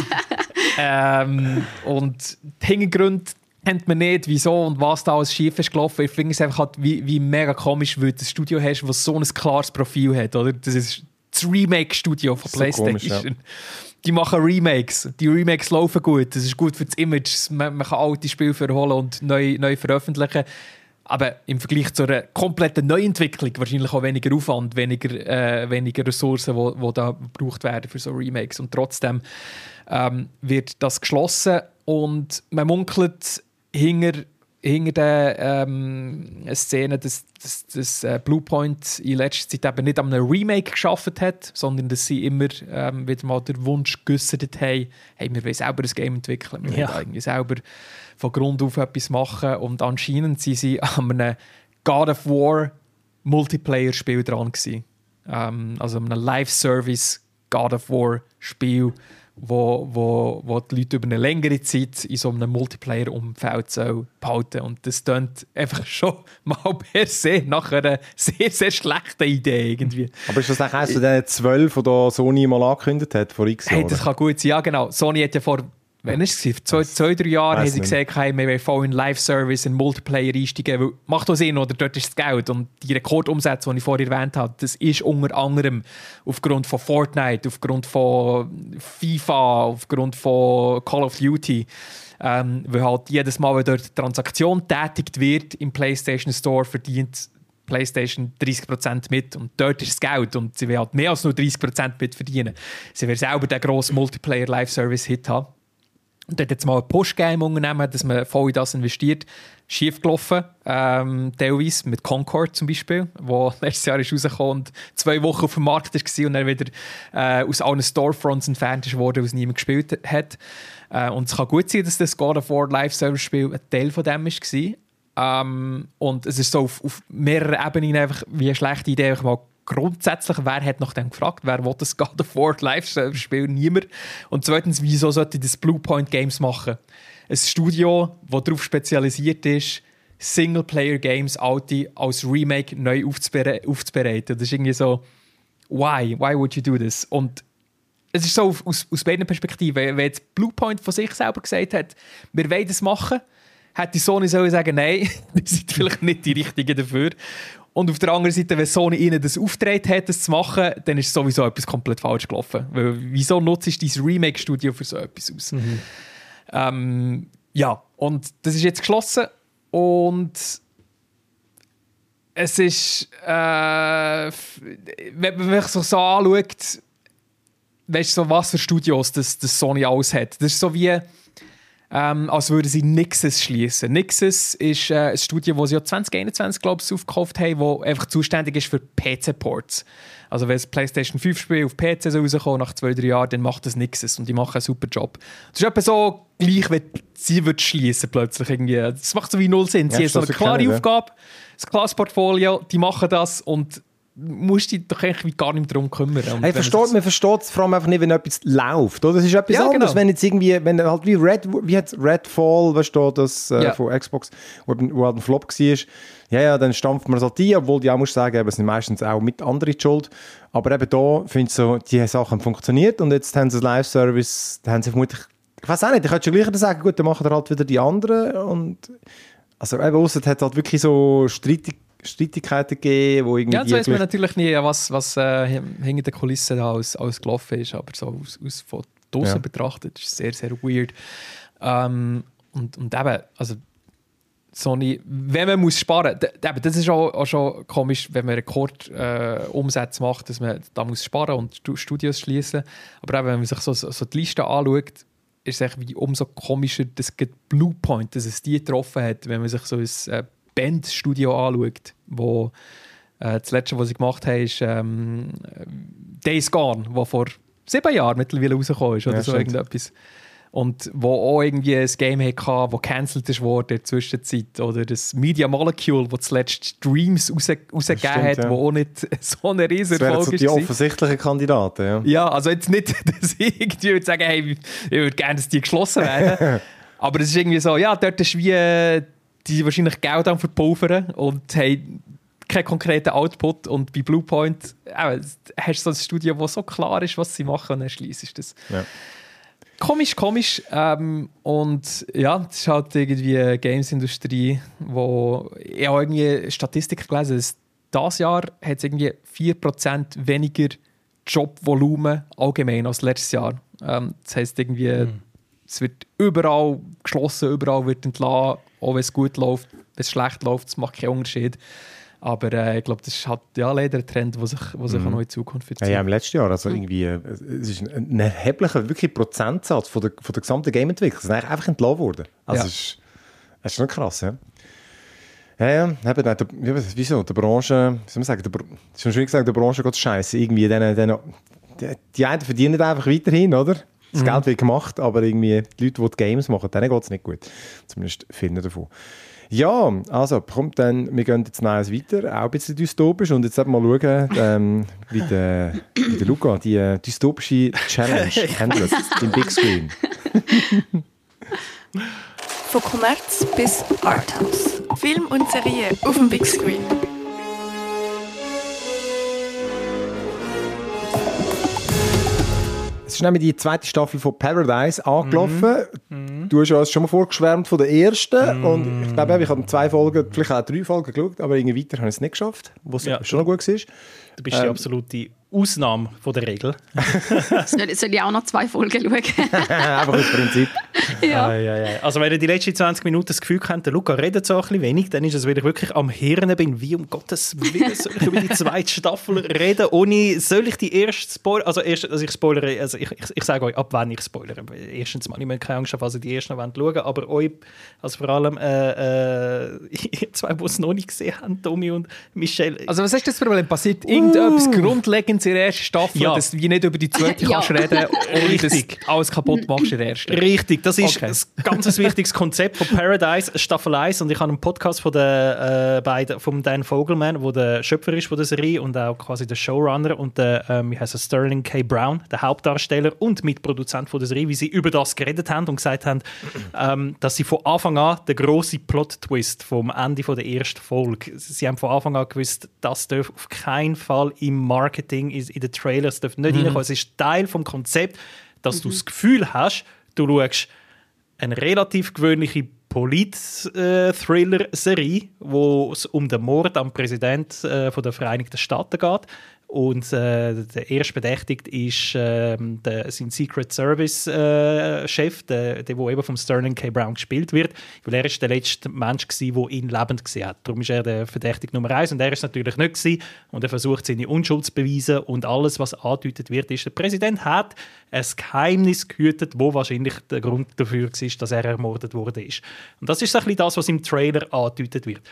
Und die Hintergründe kennt man nicht, wieso und was da alles schief ist gelaufen. Ich finde es einfach halt wie mega komisch, weil du ein Studio hast, das so ein klares Profil hat. Oder? Das ist das Remake-Studio von PlayStation. Komisch, ja. Die machen Remakes. Die Remakes laufen gut. Das ist gut für das Image. Man kann alte Spiele verholen und neu veröffentlichen. Aber im Vergleich zu einer kompletten Neuentwicklung wahrscheinlich auch weniger Aufwand, weniger Ressourcen, die da gebraucht werden für so Remakes. Und trotzdem wird das geschlossen. Und man munkelt hinter der Szene, dass Bluepoint in letzter Zeit eben nicht an einem Remake gearbeitet hat, sondern dass sie immer wieder mal den Wunsch geäussert haben, hey, wir wollen selber ein Game entwickeln, wir wollen irgendwie selber von Grund auf etwas machen. Und anscheinend sind sie an einem God of War Multiplayer-Spiel dran gewesen. Also an einem Live-Service God of War Spiel, wo die Leute über eine längere Zeit in so einem Multiplayer-Umfeld behalten. Und das klingt einfach schon mal per se nach einer sehr, sehr schlechten Idee irgendwie. Aber ist das eigentlich eines von den 12, die Sony mal angekündigt hat, vor x Jahren? Hey, das kann gut sein, ja genau. Sony hat ja vor, wann ist es? 2-3 Jahre haben sie gesagt, hey, wir wollen voll in Live-Service, in Multiplayer einsteigen, weil macht auch Sinn, oder dort ist das Geld. Und die Rekordumsätze, die ich vorher erwähnt habe, das ist unter anderem aufgrund von Fortnite, aufgrund von FIFA, aufgrund von Call of Duty, weil halt jedes Mal, wenn dort Transaktion tätigt wird im PlayStation Store, verdient PlayStation 30% mit und dort ist das Geld und sie will halt mehr als nur 30% mit verdienen. Sie will selber den grossen Multiplayer-Live-Service-Hit haben. Und dort hat es mal ein Push-Game unternehmen, dass man voll in das investiert. Schief gelaufen, teilweise mit Concord zum Beispiel, wo letztes Jahr ist rausgekommen und 2 Wochen auf dem Markt war und dann wieder aus allen Storefronts entfernt wurde, was niemand gespielt hat. Und es kann gut sein, dass das God of War Live-Service-Spiel ein Teil von dem war. Und es ist so auf mehreren Ebenen einfach wie eine schlechte Idee, mal grundsätzlich, wer hat nach dem gefragt, wer will das God of War Live-Service-Spiel? Niemand. Und zweitens, wieso sollte das Bluepoint Games machen? Ein Studio, das darauf spezialisiert ist, Singleplayer-Games als Remake neu aufzubereiten. Das ist irgendwie so, why would you do this? Und es ist so aus beiden Perspektiven. Wenn jetzt Bluepoint von sich selber gesagt hat, wir wollen das machen, hätte Sony sagen, nein, die sind vielleicht nicht die Richtigen dafür. Und auf der anderen Seite, wenn Sony ihnen das aufgetragen hat, das zu machen, dann ist sowieso etwas komplett falsch gelaufen. Weil, wieso nutzt du dein Remake-Studio für so etwas aus? Ja, und das ist jetzt geschlossen und es ist, wenn man sich so anschaut, weißt du, so, was für Studios das Sony alles hat. Das ist so wie, als würden sie Nixxes schließen. Nixxes ist ein Studio, das sie ja 2021, glaube ich, aufgekauft haben, das einfach zuständig ist für PC-Ports. Also wenn das PlayStation 5-Spiel auf PC rauskommt nach 2-3 Jahren, dann macht das Nixxes und die machen einen super Job. Das ist etwa so gleich, wenn sie schließen plötzlich irgendwie. Das macht so wie null Sinn. Sie haben so eine klare Aufgabe, ein klares Portfolio, die machen das und musst dich doch eigentlich gar nicht darum kümmern. Man versteht es vor allem einfach nicht, wenn etwas läuft. Oder? Das ist etwas anderes, genau. Wenn jetzt irgendwie, wenn halt wie Redfall, weißt du, das von Xbox, wo halt ein Flop war, ja, dann stampft man es halt ein, obwohl die auch muss sagen, es sind meistens auch mit anderen schuld. Aber eben da finde ich so, die Sachen haben funktioniert und jetzt haben sie einen Live-Service, da haben sie vermutlich, ich weiß auch nicht, ich könnte schon gleich sagen, gut, dann machen wir halt wieder die anderen und also eben ausser, es hat halt wirklich so Streitigkeiten gegeben, wo irgendwie... Ja, so weiß man natürlich nie, was hinter den Kulissen da alles gelaufen ist, aber so aus von draussen betrachtet ist es sehr, sehr weird. Und eben, also Sony, wenn man muss sparen, das ist auch schon komisch, wenn man Rekordumsätze macht, dass man da muss sparen und Studios schließen. Aber eben, wenn man sich so die Liste anschaut, ist es wie umso komischer, dass Bluepoint, dass es die getroffen hat, wenn man sich so ein Bandstudio anschaut, wo das letzte, was sie gemacht haben, ist Days Gone, wo vor 7 Jahren mittlerweile rausgekommen ist oder so irgendetwas. Und wo auch irgendwie ein Game hatte, das gecancelt wurde in der Zwischenzeit. Oder das Media Molecule, das zuletzt Streams rausgegeben hat, das auch nicht so ein Riesenerfolg ist. Das wären so die offensichtlichen Kandidaten, ja. Ja, also jetzt nicht, dass ich irgendwie würde sagen, hey, ich würde gerne, dass die geschlossen werden. Aber es ist irgendwie so, ja, dort ist wie... die wahrscheinlich Geld am verpulvern und haben keinen konkreten Output. Und bei Bluepoint hast du so ein Studio, das so klar ist, was sie machen, und dann schliessest du das. Ja. Komisch. Und ja, das ist halt irgendwie eine Games-Industrie, wo ich habe irgendwie Statistiken gelesen, dass dieses Jahr hat es irgendwie 4% weniger Jobvolumen allgemein als letztes Jahr. Das heisst irgendwie, es wird überall geschlossen, überall wird entlassen, auch wenn es gut läuft, wenn es schlecht läuft, das macht keinen Unterschied. Aber ich glaube, das ist halt leider ein Trend, der sich auch noch in Zukunft wird ziehen. Ja, im letzten Jahr, also irgendwie, es ist ein erheblicher wirklich Prozentsatz von der gesamten Game-Entwicklung. Es ist einfach entlassen worden. Also es ist schon krass, ja. Ja, wieso? Der Branche, wie soll man sagen, ist schon schwierig gesagt, der Branche geht es scheiße. Irgendwie, die einen verdienen einfach weiterhin, oder? Das Geld wird gemacht, aber irgendwie die Leute, die Games machen, denen geht es nicht gut. Zumindest viele davon. Ja, also, kommt dann, wir gehen jetzt noch weiter, auch ein bisschen dystopisch. Und jetzt mal schauen, wie der Luca die dystopische Challenge handelt im Big Screen. Von Kommerz bis Arthouse. Film und Serie auf dem Big Screen. Es ist nämlich die zweite Staffel von Paradise angelaufen. Du hast ja schon mal vorgeschwärmt von der ersten. Und ich glaube, ich habe 2 Folgen, vielleicht auch 3 Folgen geschaut, aber irgendwie weiter habe ich es nicht geschafft, was schon noch gut war. Du bist die absolute Ausnahme von der Regel. Soll ich auch noch 2 Folgen schauen? Einfach aus Prinzip. Ja. Also wenn ihr die letzten 20 Minuten das Gefühl habt, der Luca redet so ein bisschen wenig, dann ist es, weil ich wirklich am Hirnen bin, wie um Gottes Willen soll ich über die zweite Staffel reden, soll ich die erste spoilern? Also ich spoilere, also ich sage euch, ab wann ich spoilere. Erstens mal, ich möchte keine Angst haben, also die ersten schauen wollen, aber euch, also vor allem ihr zwei, die es noch nicht gesehen haben, Tommy und Michelle. Also was ist das Problem? Passiert irgendetwas Grundlegendes in der ersten Staffel, dass du wie nicht über die zweite kannst reden, ohne dass du alles kaputt machst in der ersten? Richtig, das ist ein ganz wichtiges Konzept von Paradise, Staffel 1. Und ich habe einen Podcast von von Dan Fogelman, der der Schöpfer ist von der Serie und auch quasi der Showrunner, und der wie heißt er, Sterling K. Brown, der Hauptdarsteller und Mitproduzent von der Serie, wie sie über das geredet haben und gesagt haben, dass sie von Anfang an den grossen Plot-Twist vom Ende der ersten Folge, sie haben von Anfang an gewusst, das darf auf keinen Fall im Marketing, in den Trailers, darf nicht reinkommen. Es ist Teil vom Konzept, dass du das Gefühl hast, du schaust eine relativ gewöhnliche Polit-Thriller-Serie, wo es um den Mord am Präsidenten von der Vereinigten Staaten geht. Und der erste Verdächtigte ist sein Secret Service-Chef, der eben vom Sterling K. Brown gespielt wird, weil er ist der letzte Mensch war, der ihn lebend gesehen hat. Darum ist er der Verdächtige Nummer 1 und er ist es natürlich nicht gewesen. Und er versucht, seine Unschuld zu beweisen. Und alles, was angedeutet wird, ist, der Präsident hat ein Geheimnis gehütet, wo wahrscheinlich der Grund dafür war, dass er ermordet wurde. Und das ist so ein bisschen das, was im Trailer angedeutet wird.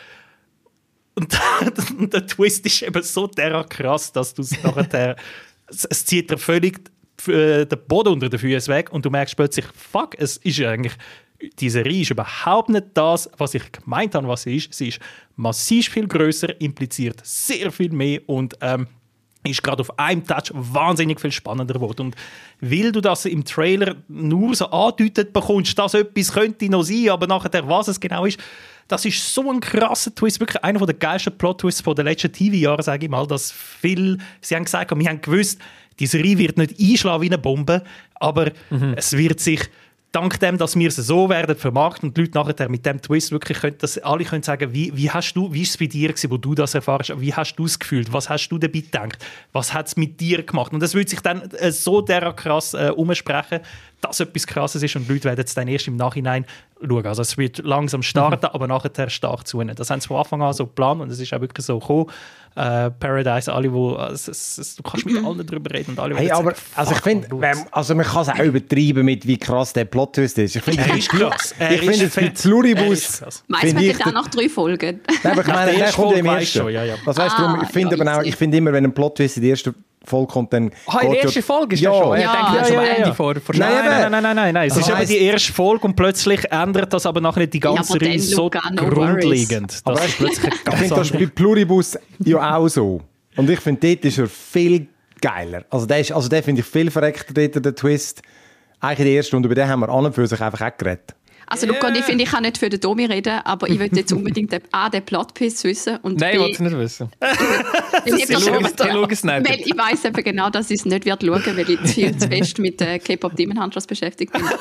Und der Twist ist eben so derart krass, dass du es nachher... es zieht dir völlig den Boden unter den Füßen weg und du merkst plötzlich, fuck, es ist eigentlich... Die Serie ist überhaupt nicht das, was ich gemeint habe, was sie ist. Sie ist massiv viel grösser, impliziert sehr viel mehr und ist gerade auf einem Touch wahnsinnig viel spannender geworden. Und weil du das im Trailer nur so angedeutet bekommst, dass etwas könnte noch sein, aber nachher, was es genau ist, das ist so ein krasser Twist, wirklich einer der geilsten Plot-Twists der letzten TV-Jahre, sage ich mal, dass sie haben gesagt, wir haben gewusst, die Serie wird nicht einschlagen wie eine Bombe, aber es wird sich, dank dem, dass wir es so werden vermarkten und die Leute nachher mit dem Twist wirklich alle können sagen, wie ist es bei dir gewesen, wo du das erfährst, wie hast du es gefühlt, was hast du dabei gedacht, was hat es mit dir gemacht, und das wird sich dann so derart krass umsprechen, dass etwas Krasses ist und die Leute werden es dann erst im Nachhinein schauen. Also es wird langsam starten, aber nachher stark zunehmen. Das haben sie von Anfang an so geplant und es ist auch wirklich so gekommen. Paradise, alle, du kannst mit allen darüber reden und alle hey, aber sagen, also ich finde, man kann es auch übertreiben mit wie krass der Plot-Twist ist. Ich finde, ist krass. Ich finde es mit Pluribus. Meinst du, man auch nach 3 Folgen? Nein, aber ich meine, der kommt im ersten. schon, ja. Das weißt du, ich finde immer, wenn ein Plot-Twist in die erste Folge kommt, dann... in der ersten Folge ist ja schon. Ja. Ich denke, das ist am Ende vor Nein. Es ist aber die erste Folge und plötzlich ändert das aber nachher die ganze Reihe so grundlegend. Aber das ist plötzlich ich finde das bei Pluribus ja auch so. Und ich finde, dort ist er viel geiler. Also der finde ich viel verreckter, dort, der Twist. Eigentlich der erste, und über den haben wir an und für sich einfach auch geredet. Also Luca, ich finde, ich kann nicht für den Tommy reden, aber ich will jetzt unbedingt den Plot-Twist wissen. Und nein, ich will es nicht wissen. Ich schaue es nicht. Weil ich weiss eben genau, dass ich es nicht schauen werde, weil ich viel zu fest mit K-Pop Demon Hunters beschäftigt bin.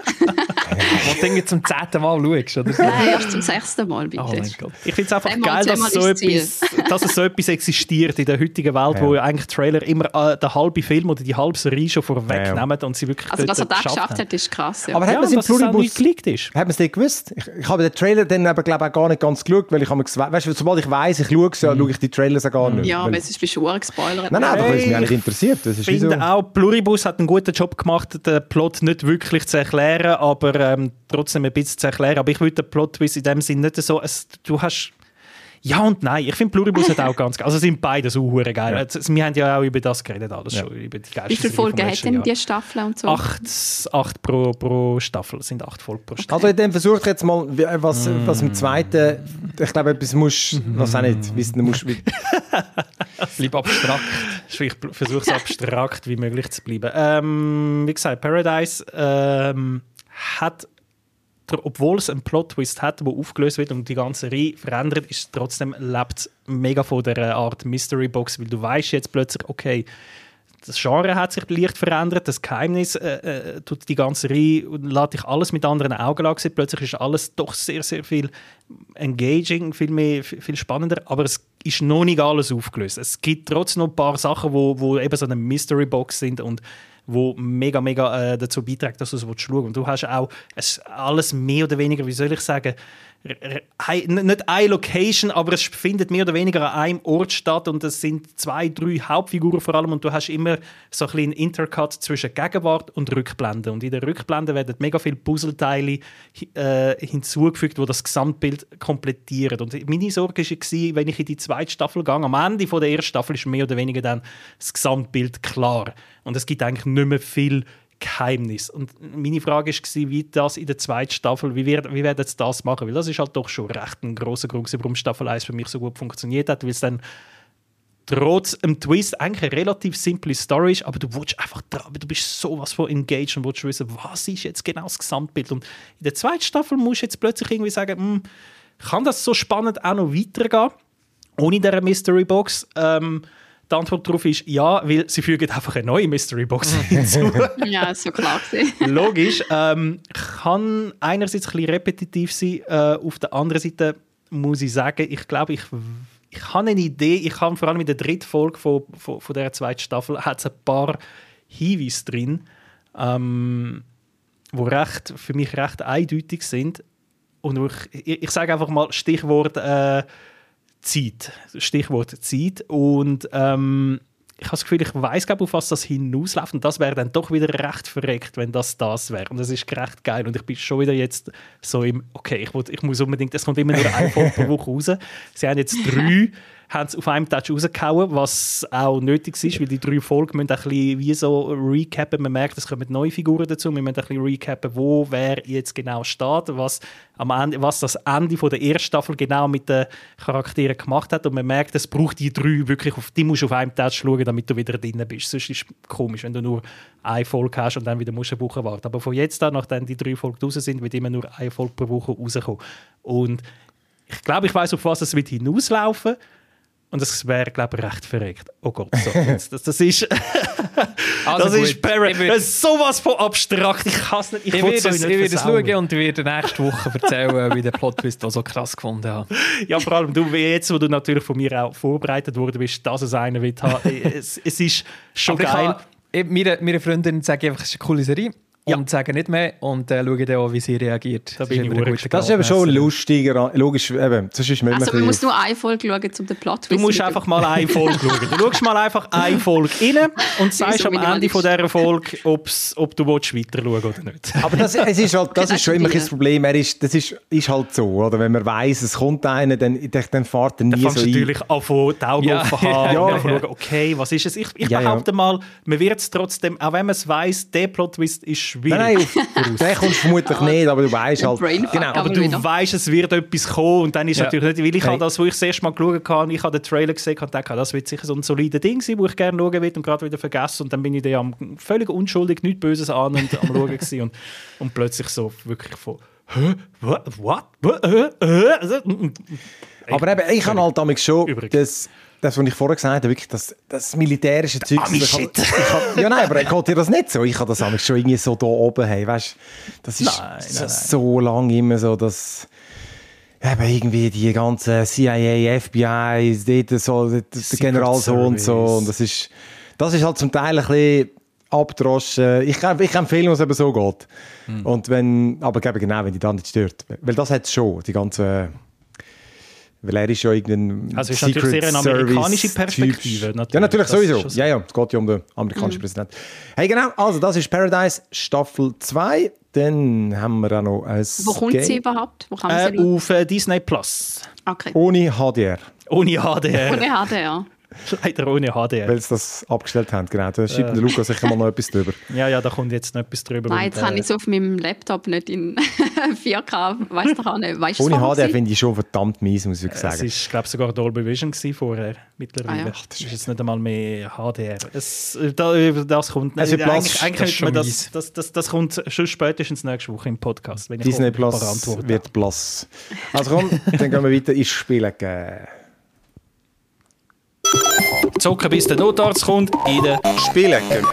Was du irgendwie zum 10. Mal schaust, oder so? Nein, erst zum 6. Mal, bitte. Oh mein Gott. Ich finde es einfach geil, dass es so etwas existiert in der heutigen Welt, wo eigentlich Trailer immer den halben Film oder die halbe Serie schon vorwegnehmen und sie wirklich also, dass er das geschafft hat, ist krass. Ja. Aber hat man es in Pluribus gelegt ist? Hat man es nicht gewusst? Ich habe den Trailer dann aber, glaube ich, auch gar nicht ganz geschaut, weil ich habe sobald ich weiss, ich schaue es, schaue ich die Trailers auch gar nicht. Ja, weil es ist schon gespoilert. Nein, aber weil es mich auch nicht interessiert. Ich finde auch, Pluribus hat einen guten Job gemacht, den Plot nicht wirklich zu erklären, aber trotzdem ein bisschen zu erklären. Aber ich würde den Plot-Twist in dem Sinne nicht so... Du hast... Ja und nein. Ich finde, Pluribus hat auch ganz geil. Also sind beide so geil. Ja. Wir haben ja auch über das geredet, alles schon. Über die wie viele Folgen hat denn die Staffel und so? 8 pro Staffel. Es sind 8 Folgen pro Staffel. Also dann versucht jetzt mal, was im zweiten... Ich glaube, etwas musst... Was auch nicht. Wissen, musst, bleib abstrakt. Ich versuche so abstrakt wie möglich zu bleiben. Wie gesagt, Paradise hat... Obwohl es einen Plot-Twist hat, der aufgelöst wird und die ganze Reihe verändert, ist es trotzdem lebt mega von der Art Mystery-Box, weil du weißt jetzt plötzlich, okay, das Genre hat sich leicht verändert, das Geheimnis tut die ganze Reihe und lässt dich alles mit anderen Augen ansehen. Plötzlich ist alles doch sehr, sehr viel engaging, viel spannender, aber es ist noch nicht alles aufgelöst. Es gibt trotzdem noch ein paar Sachen, wo eben so eine Mystery-Box sind und wo mega dazu beiträgt, dass du es schauen willst. Und du hast auch alles mehr oder weniger, wie soll ich sagen, nicht eine Location, aber es findet mehr oder weniger an einem Ort statt und es sind 2, 3 Hauptfiguren vor allem und du hast immer so ein bisschen Intercut zwischen Gegenwart und Rückblende. Und in der Rückblende werden mega viele Puzzleteile hinzugefügt, die das Gesamtbild komplettieren. Und meine Sorge war, wenn ich in die zweite Staffel gehe, am Ende der ersten Staffel ist mehr oder weniger dann das Gesamtbild klar. Und es gibt eigentlich nicht mehr viel Geheimnis. Und meine Frage war, wie das in der zweiten Staffel, wie werden sie das machen? Weil das ist halt doch schon recht ein grosser Grund, warum Staffel 1 für mich so gut funktioniert hat, weil es dann trotz dem Twist eigentlich eine relativ simple Story ist, aber du willst einfach dran, du bist sowas von engaged und willst wissen, was ist jetzt genau das Gesamtbild. Und in der zweiten Staffel musst du jetzt plötzlich irgendwie sagen, kann das so spannend auch noch weitergehen, ohne diese Mystery Box? Die Antwort darauf ist ja, weil sie fügen einfach eine neue Mystery Box hinzu. Ja, ist so klar gewesen. Logisch. Kann einerseits ein bisschen repetitiv sein, auf der anderen Seite muss ich sagen, ich glaube, ich habe eine Idee, ich habe vor allem in der dritten Folge von dieser zweiten Staffel hat es ein paar Hinweise drin, die für mich recht eindeutig sind. Und ich sage einfach mal Stichwort Zeit. Und ich habe das Gefühl, ich weiss, auf was das hinausläuft. Und das wäre dann doch wieder recht verreckt, wenn das wäre. Und das ist recht geil. Und ich bin schon wieder jetzt so okay, ich muss unbedingt, es kommt immer nur eine Folge pro Woche raus. Sie haben jetzt 3, haben es auf einem Touch rausgehauen, was auch nötig ist, weil die 3 Folgen müssen ein bisschen wie so recappen. Man merkt, es kommen neue Figuren dazu. Wir müssen ein bisschen recappen, wo wer jetzt genau steht, was das Ende von der ersten Staffel genau mit den Charakteren gemacht hat. Und man merkt, es braucht die 3 wirklich, die musst du auf einem Touch schauen, damit du wieder drin bist. Sonst ist es komisch, wenn du nur eine Folge hast und dann wieder musst eine Woche warten. Aber von jetzt an, nachdem die 3 Folgen raus sind, wird immer nur eine Folge pro Woche rauskommen. Und ich glaube, ich weiss, auf was es hinauslaufen wird. Und das wäre, glaube ich, recht verreckt. Oh Gott, so, das ist... Also das ist das ist sowas von abstrakt. Ich hasse nicht. Ich werde es schauen und werde nächste Woche erzählen, wie der Plot-Twist so krass gefunden habe. Ja, vor allem du, jetzt, wo du natürlich von mir auch vorbereitet worden bist, dass es einen wird haben. Es ist schon geil. Meine Freundin sagt einfach, es ist eine coole Serie. Ja. Und sagen nicht mehr und schauen dann auch, wie sie reagiert. Das ist eben schon lustiger. Logisch, eben. Also man muss nur eine Folge schauen, um den Plot zu Du musst einfach mal eine Folge schauen. Du schaust mal einfach eine Folge rein und sagst am Ende von dieser Folge, ob du weiter schauen oder nicht. Aber das ist schon immer das Problem. Das ist halt so, oder? Wenn man weiss, es kommt einer, dann fährt er nie so ein. Dann fängst du natürlich an, die Augen offen haben und schauen, okay, was ist es? Ich behaupte mal, man wird es trotzdem, auch wenn man es weiss, der Plot-Twist ist schwierig. Nein, den kommst du vermutlich nicht, aber du weißt halt. Genau, aber du weißt, es wird etwas kommen und dann ist natürlich nicht, weil ich habe das, wo ich das erste Mal geschaut habe, ich habe den Trailer gesehen und dachte, das wird sicher so ein solides Ding sein, wo ich gerne schauen will und gerade wieder vergessen und dann bin ich dann völlig unschuldig, nichts Böses an und am Schauen gewesen und plötzlich so wirklich von what? Aber eben, ich habe halt damit schon das, was ich vorher gesagt habe, wirklich das militärische Zeug. Ja, nein, aber geht dir das nicht so? Ich habe das schon irgendwie so da oben. Hey, weißt, das ist so lange immer so, dass eben irgendwie die ganzen CIA, FBI, der General so und so. Und das ist halt zum Teil ein bisschen abdroschen. Ich kann Filme, was eben so geht. Und aber genau, wenn die dann nicht stört. Weil das hat es schon, die ganze... Weil er ist ja irgendein also ist natürlich sehr eine amerikanische Perspektive. Natürlich. Ja, natürlich sowieso. Ja, es geht ja um den amerikanischen Präsidenten. Hey, genau, also das ist Paradise Staffel 2. Dann haben wir auch noch ein Wo kommt sie überhaupt? Wo kann man sie auf Disney Plus. Okay. Ohne HDR. Ohne HDR. Ohne HDR. Leider ohne HDR. Weil sie das abgestellt haben, genau. Da schreibt der Lukas sicher mal noch etwas drüber. Ja, da kommt jetzt noch etwas drüber. Nein, jetzt habe ich es auf meinem Laptop nicht in 4K. Weißt du auch nicht. Ohne HDR finde ich schon verdammt mies, muss ich sagen. Es war, glaube ich, sogar Dolby Vision vorher. Mittlerweile. Ja. Das ist jetzt nicht einmal mehr HDR. Das kommt... Also das kommt schon spätestens nächste Woche im Podcast. Wenn ich Disney Plus wird blass. Also komm, dann gehen wir weiter ins Spielen. Zocken, bis der Notarzt kommt, in den Spielecke.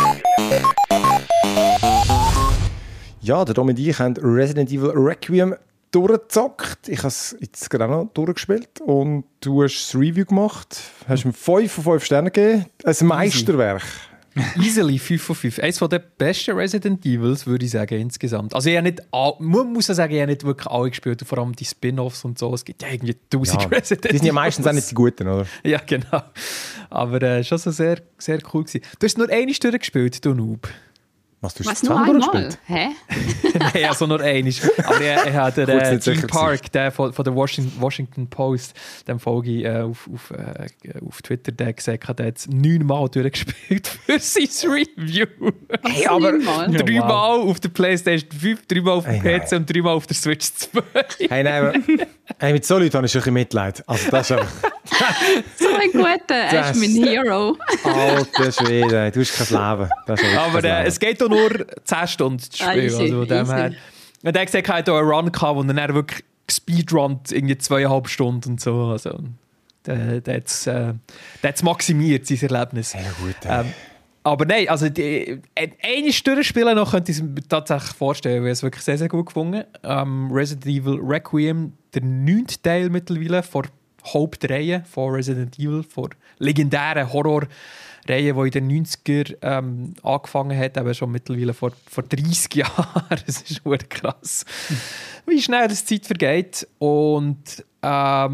Ja, der Dom und ich haben Resident Evil Requiem durchgezockt. Ich habe es jetzt gerade noch durchgespielt. Und du hast das Review gemacht. Hast ihm 5 von 5 Sternen gegeben. Ein Meisterwerk. Easily 5 von 5. Eines der besten Resident Evils, würde ich sagen, insgesamt. Also ich habe nicht, man muss sagen, ich habe nicht wirklich alle gespielt, vor allem die Spin-Offs und so. Es gibt ja irgendwie 1000 Resident Evils. Die sind ja meistens auch nicht die Guten, oder? Ja, genau. Aber schon so sehr, sehr cool gewesen. Du hast nur eine Stunde gespielt, du Noob. Was, du Was, hast nur Zambora einmal? gespielt? Hä? Nein, also nur eine. Aber ich habe Kurz den nicht sicher Gene Park, der von der Washington Post, dem folge ich auf Twitter, der gesagt hat, er hat 9-mal durchgespielt für sein Review. Hey, aber... 3-mal auf der PlayStation 5, 3-mal auf dem PC und 3-mal auf der Switch 2. Hey, nein, aber... Hey, mit so Leuten habe ich ein bisschen Mitleid. Also das ist einfach... So ein guter, er ist mein Hero. Alter Schwede, du hast kein Leben. Das ist Aber es geht doch nur 10 Stunden zu spielen. Easy, Also von dem her. easy. Und er hat gesagt, er hat auch einen Run gehabt, wo er dann wirklich gespeedrunnt, irgendwie 2,5 Stunden und so. Also, der hat es maximiert, sein Erlebnis. Ja, gut. Aber nein, also eine Stunde spielen noch könnte ich mir tatsächlich vorstellen, weil ich es wirklich sehr, sehr gut gefunden. Resident Evil Requiem, der 9. Teil mittlerweile von Hauptreihe von Resident Evil, von legendären Horrorreihe, die in den 90er angefangen hat, aber schon mittlerweile vor 30 Jahren. Das ist wirklich krass, wie schnell die Zeit vergeht. Und hat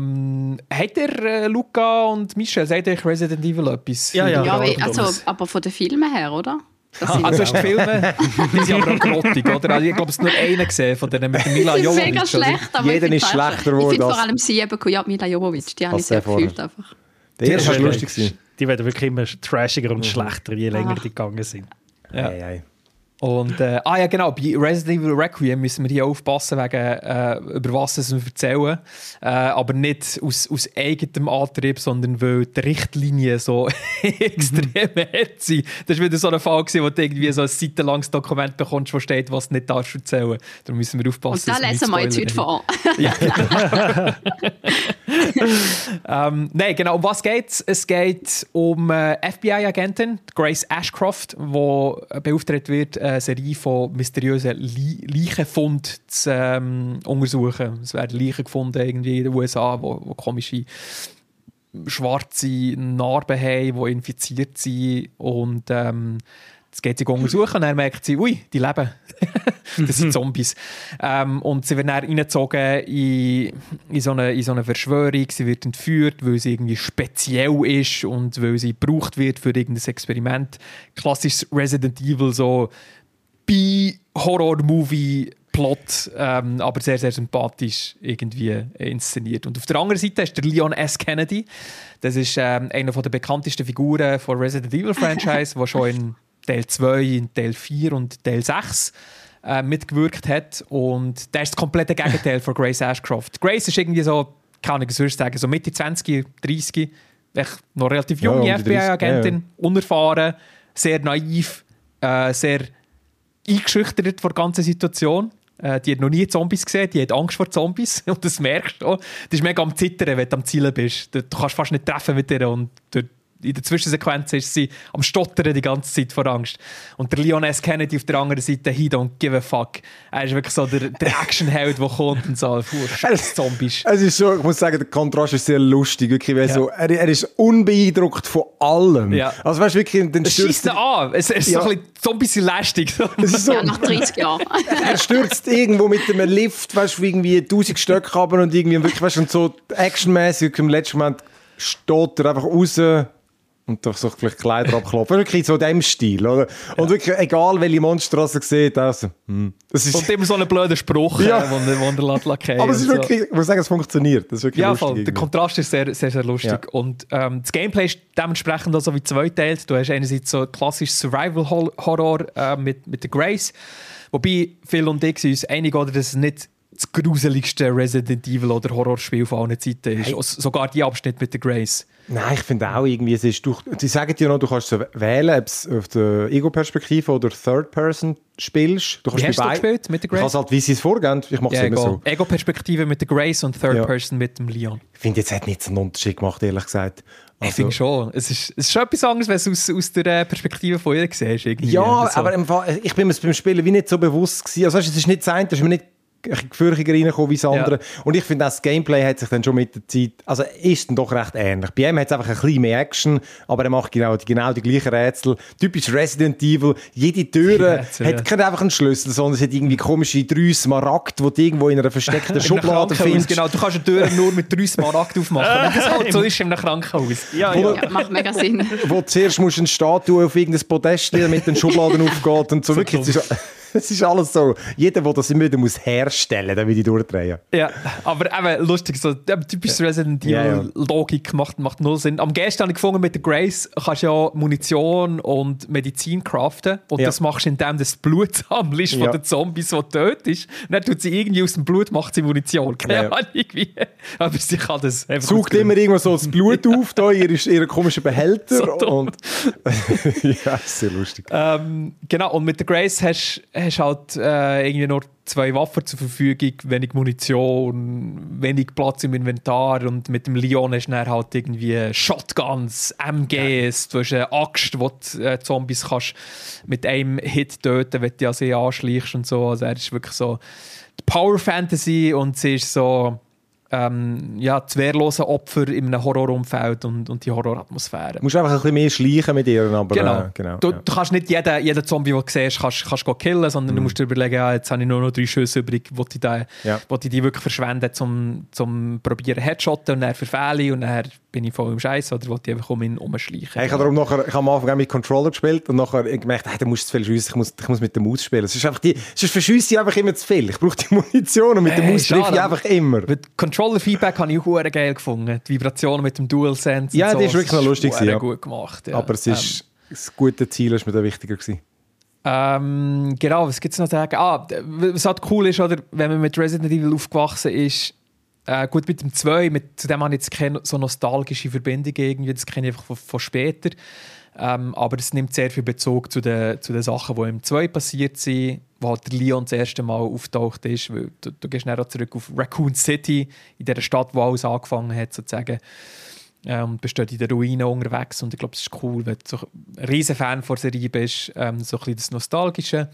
Luca und Michel, sagt euch Resident Evil etwas? Ja. Ja, aber von den Filmen her, oder? Also hast du die Filme, die sind aber auch grottig, oder? Also ich glaube, es ist nur einer gesehen von denen mit Mila Die sind Jovovich. mega schlecht, aber Jeder ich ist finde schlechter Ich geworden finde als- vor allem sie eben cool. Ja, Mila Jovovich, die habe ich Als sehr der vorher. gefühlt einfach. Der erste war Die lustig gewesen. Die werden wirklich immer trashiger und schlechter, je länger die gegangen sind. Ja. Hey, hey. Und, ja genau, bei Resident Evil Requiem müssen wir hier aufpassen, wegen, über was wir erzählen. Aber nicht aus eigenem Antrieb, sondern weil die Richtlinien so extrem hart sind. Das war wieder so ein Fall, wo du irgendwie so ein seitenlanges Dokument bekommst, wo steht, was du nicht darfst erzählen. Darum müssen wir aufpassen. Und da dass wir lesen wir nicht jetzt heute spoilern. vor. Nein, genau. Um was geht's? Es geht um FBI-Agentin Grace Ashcroft, die beauftragt wird, eine Serie von mysteriösen Leichenfunden zu untersuchen. Es werden Leichen gefunden irgendwie in den USA, wo komische schwarze Narben haben, die infiziert sind. Und das geht sie untersuchen und dann merkt sie, ui, die leben. Das sind Zombies. Und sie wird dann reingezogen in so eine Verschwörung. Sie wird entführt, weil sie irgendwie speziell ist und weil sie gebraucht wird für irgendein Experiment. Klassisches Resident Evil, so Horror-Movie-Plot, aber sehr, sehr sympathisch irgendwie inszeniert. Und auf der anderen Seite ist der Leon S. Kennedy. Das ist einer der bekanntesten Figuren von Resident Evil Franchise, der schon in Teil 2, in Teil 4 und Teil 6 mitgewirkt hat. Und der ist das komplette Gegenteil von Grace Ashcroft. Grace ist irgendwie so, kann ich sonst sagen, so Mitte 20, 30, echt noch relativ junge Ja, um die 30, FBI-Agentin, unerfahren, sehr naiv, sehr eingeschüchtert vor der ganzen Situation. Die hat noch nie Zombies gesehen, die hat Angst vor Zombies. Und das merkst du auch. Die ist mega am Zittern, wenn du am Zielen bist. Du kannst fast nicht treffen mit ihr. Und in der Zwischensequenz ist sie am Stottern die ganze Zeit vor Angst. Und der Leon S. Kennedy auf der anderen Seite, he don't give a fuck. Er ist wirklich so der Actionheld, der kommt und so, scheiß Zombies. Es ist so, ich muss sagen, der Kontrast ist sehr lustig. Wirklich, weil so, er ist unbeeindruckt von allem. Ja. Also weißt du, wirklich, dann Es schießt ihn an. Es ist Ja. so ein bisschen Zombies sind lästig. Es ist so, Ja, nach 30 Jahren. er stürzt irgendwo mit einem Lift, weißt du, irgendwie 1000 Stöcke runter und irgendwie wirklich, weißt du, und so actionmäßig im letzten Moment steht er einfach raus und doch so vielleicht Kleider abklopfen. Wirklich so in dem Stil, oder? Und wirklich, egal welche Monsterrasse er sieht, also, das ist, Und immer so einen blöden Spruch, Ja. wo er lässt. aber es ist wirklich, ich muss sagen, es funktioniert. Das ist wirklich Ja, lustig. voll. Der irgendwie. Kontrast ist sehr, sehr, sehr lustig. Ja. Und das Gameplay ist dementsprechend auch so wie zweiteilt. Du hast einerseits so klassisches Survival-Horror mit der Grace. Wobei Phil und ich sind uns einig, oder, dass es nicht das gruseligste Resident Evil oder Horrorspiel von allen Zeiten ist. Hey. Sogar die Abschnitt mit der Grace. Nein, ich finde auch irgendwie, es ist, sie sagen dir noch, du kannst so wählen, ob es auf der Ego-Perspektive oder Third-Person spielst. Du kannst Wie hast du gespielt mit der Ich kann Grace? es halt, wie sie es vorgehen. Ich mache es immer so. Ego-Perspektive mit der Grace und Third Ja. Person mit dem Leon. Ich finde, jetzt hat nicht so einen Unterschied gemacht, ehrlich gesagt. Ich Also- finde schon. Es ist schon etwas anderes, wenn du es aus der Perspektive von ihr siehst. Irgendwie. Ja, So. aber im Fall, ich bin mir beim Spielen wie nicht so bewusst gewesen. Also weißt, es ist nicht sein, das ist mir nicht gefürchiger reingekommen wie das andere. Und ich finde, das Gameplay hat sich dann schon mit der Zeit, also ist dann doch recht ähnlich. Bei ihm hat es einfach ein bisschen mehr Action, aber er macht genau die gleichen Rätsel. Typisch Resident Evil. Jede Tür hat keinen einfach einen Schlüssel, sondern es hat irgendwie komische 3 Smaragd, die du irgendwo in einer versteckten Schublade findest. Genau, du kannst eine Tür nur mit 3 Smaragd aufmachen. Wenn das halt so ist in einem Krankenhaus. Ja, macht mega Sinn. Wo zuerst musst du eine Statue auf irgendein Podest mit den Schubladen aufgeht und so. Wirklich, es ist alles so. Jeder, der das immer muss herstellen, dann will ich durchdrehen. Ja, aber eben lustig, so typisch Resident Evil Logik macht null Sinn. Am gestern habe ich gefunden, mit der Grace kannst du ja Munition und Medizin craften. Und das machst du, indem du das Blut sammelst von den Zombies, die tötest. Und dann tut sie irgendwie aus dem Blut macht sie Munition. Keine Ahnung wie. Aber sie kann das einfach. Sucht immer irgendwo so das Blut auf, da ihren komischen Behälter. So und ja, sehr lustig. Genau, und mit der Grace hast halt irgendwie nur 2 Waffen zur Verfügung, wenig Munition, wenig Platz im Inventar und mit dem Leon hast du dann halt irgendwie Shotguns, MGs, du hast eine Axt, wo du Zombies kannst mit einem Hit töten, wenn du ja sie anschleichst und so. Also er ist wirklich so die Power Fantasy und sie ist so das wehrlose Opfer in einem Horrorumfeld und die Horroratmosphäre. Du musst einfach ein bisschen mehr schleichen mit ihr. Aber, genau. Du kannst nicht jeden Zombie, den du siehst, kannst killen, sondern du musst dir überlegen, jetzt habe ich nur noch 3 Schüsse übrig, wo ich die wirklich verschwenden, zum probieren Headshotten und dann verfehle und dann bin ich voll im Scheiß oder wollte ich einfach um ihn herumschleichen. Ich habe am Anfang mit Controller gespielt und nachher gemerkt, da musst du zu viel schiessen, ich muss mit der Maus spielen. Sonst verschüsse ich einfach immer zu viel. Ich brauche die Munition und mit der Maus treffe ich einfach immer. Controller-Feedback habe ich auch geil gefunden. Die Vibrationen mit dem DualSense. Ja, das ist wirklich noch lustig. Sehr gut gemacht. Ja. Aber das gute Ziel ist mir da wichtiger gewesen. Genau, was gibt es noch zu sagen? Was halt cool ist, oder, wenn man mit Resident Evil aufgewachsen ist, gut mit dem 2, zu dem habe ich jetzt keine so nostalgische Verbindung irgendwie, das kenne ich einfach von später. Aber es nimmt sehr viel Bezug zu den Sachen, die im 2 passiert sind, wo halt der Leon das erste Mal auftaucht ist. Weil du gehst dann auch zurück auf Raccoon City, in der Stadt, wo alles angefangen hat, sozusagen. Und bist dort in der Ruine unterwegs. Und ich glaube, es ist cool, wenn du so ein riesen Fan von der Serie bist, so ein bisschen das Nostalgische.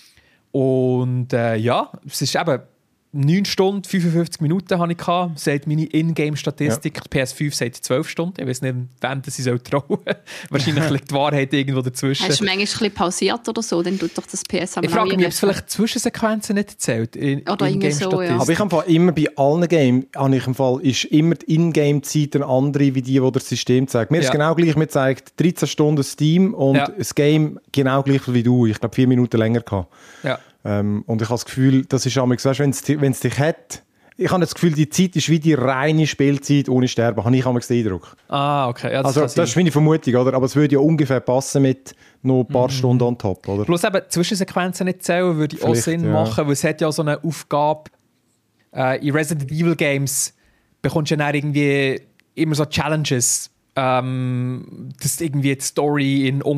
Und es ist eben 9 Stunden, 55 Minuten hatte ich, sagt meine Ingame-Statistik. Die PS5 sagt 12 Stunden. Ich weiß nicht, wem das ich trauen soll. Wahrscheinlich liegt die Wahrheit irgendwo dazwischen. Hast du manchmal ein bisschen pausiert oder so? Dann tut doch das PS Ich frage mich, ob es vielleicht Zwischensequenzen nicht zählt. Oder irgendwie so, ja. Aber ich habe immer bei allen Games, ist immer die Ingame-Zeit eine andere, wie die das System zeigt. Mir ist genau gleich, mir zeigt 13 Stunden Steam und das Game genau gleich wie du. Ich glaube 4 Minuten länger gehabt. Ja. Und ich habe das Gefühl, das ist einmal, wenn es dich hat, ich habe das Gefühl, die Zeit ist wie die reine Spielzeit ohne Sterben. Habe ich einmal den Eindruck. Okay. Ja, das ist meine Vermutung, oder? Aber es würde ja ungefähr passen mit noch ein paar Stunden on top, oder? Plus eben Zwischensequenzen nicht zählen, würde auch Sinn machen, weil es hat ja so eine Aufgabe, in Resident Evil Games bekommst du ja dann irgendwie immer so Challenges, dass du irgendwie die Story in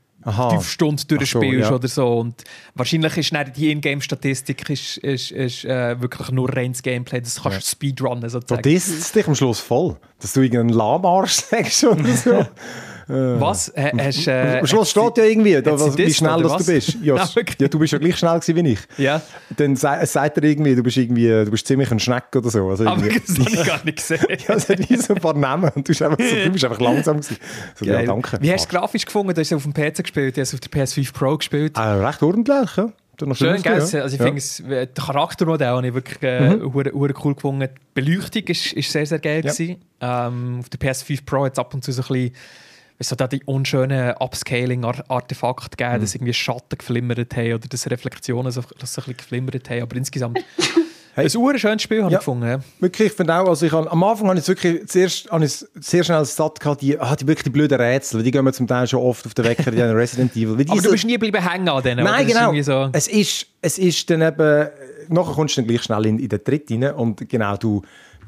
5 Stunden durchspielst oder so. Und wahrscheinlich ist die Ingame-Statistik ist wirklich nur reines Gameplay. Das kannst du speedrunnen sozusagen. Du disst dich am Schluss voll, dass du irgendeinen Lahmarsch sagst oder so. Was? Am Schluss steht ja irgendwie, wie schnell du bist. Ja, du bist ja gleich schnell gewesen wie ich. Ja. Dann sagt er irgendwie, du bist ziemlich ein Schneck oder so. Also aber das habe ich gar nicht gesehen. Ja, es hat nie so ein paar Namen und du bist einfach langsam gewesen. So, ja, danke. Wie hast du grafisch gefunden? Du hast es auf dem PC gespielt, du hast es auf der PS5 Pro gespielt. Recht ordentlich, ja. Schön, gell? Also ich finde das Charaktermodell habe ich wirklich cool gefunden. Die Beleuchtung ist sehr, sehr geil gewesen. Auf der PS5 Pro hat es ab und zu so ein bisschen so da die unschönen Upscaling-Artefakte gegeben, dass irgendwie Schatten geflimmert haben oder dass Reflexionen so ein bisschen geflimmert haben. Aber insgesamt ein schönes Spiel habe ich gefunden. Ja. Wirklich, ich finde auch, also am Anfang habe ich es sehr schnell satt gehabt, die wirklich die blöden Rätsel, die gehen wir zum Teil schon oft auf den Wecker in Resident Evil. Aber du bist nie bleiben hängen an denen? Nein, genau. So. Es ist dann eben, nachher kommst du dann gleich schnell in den Tritt rein und genau, du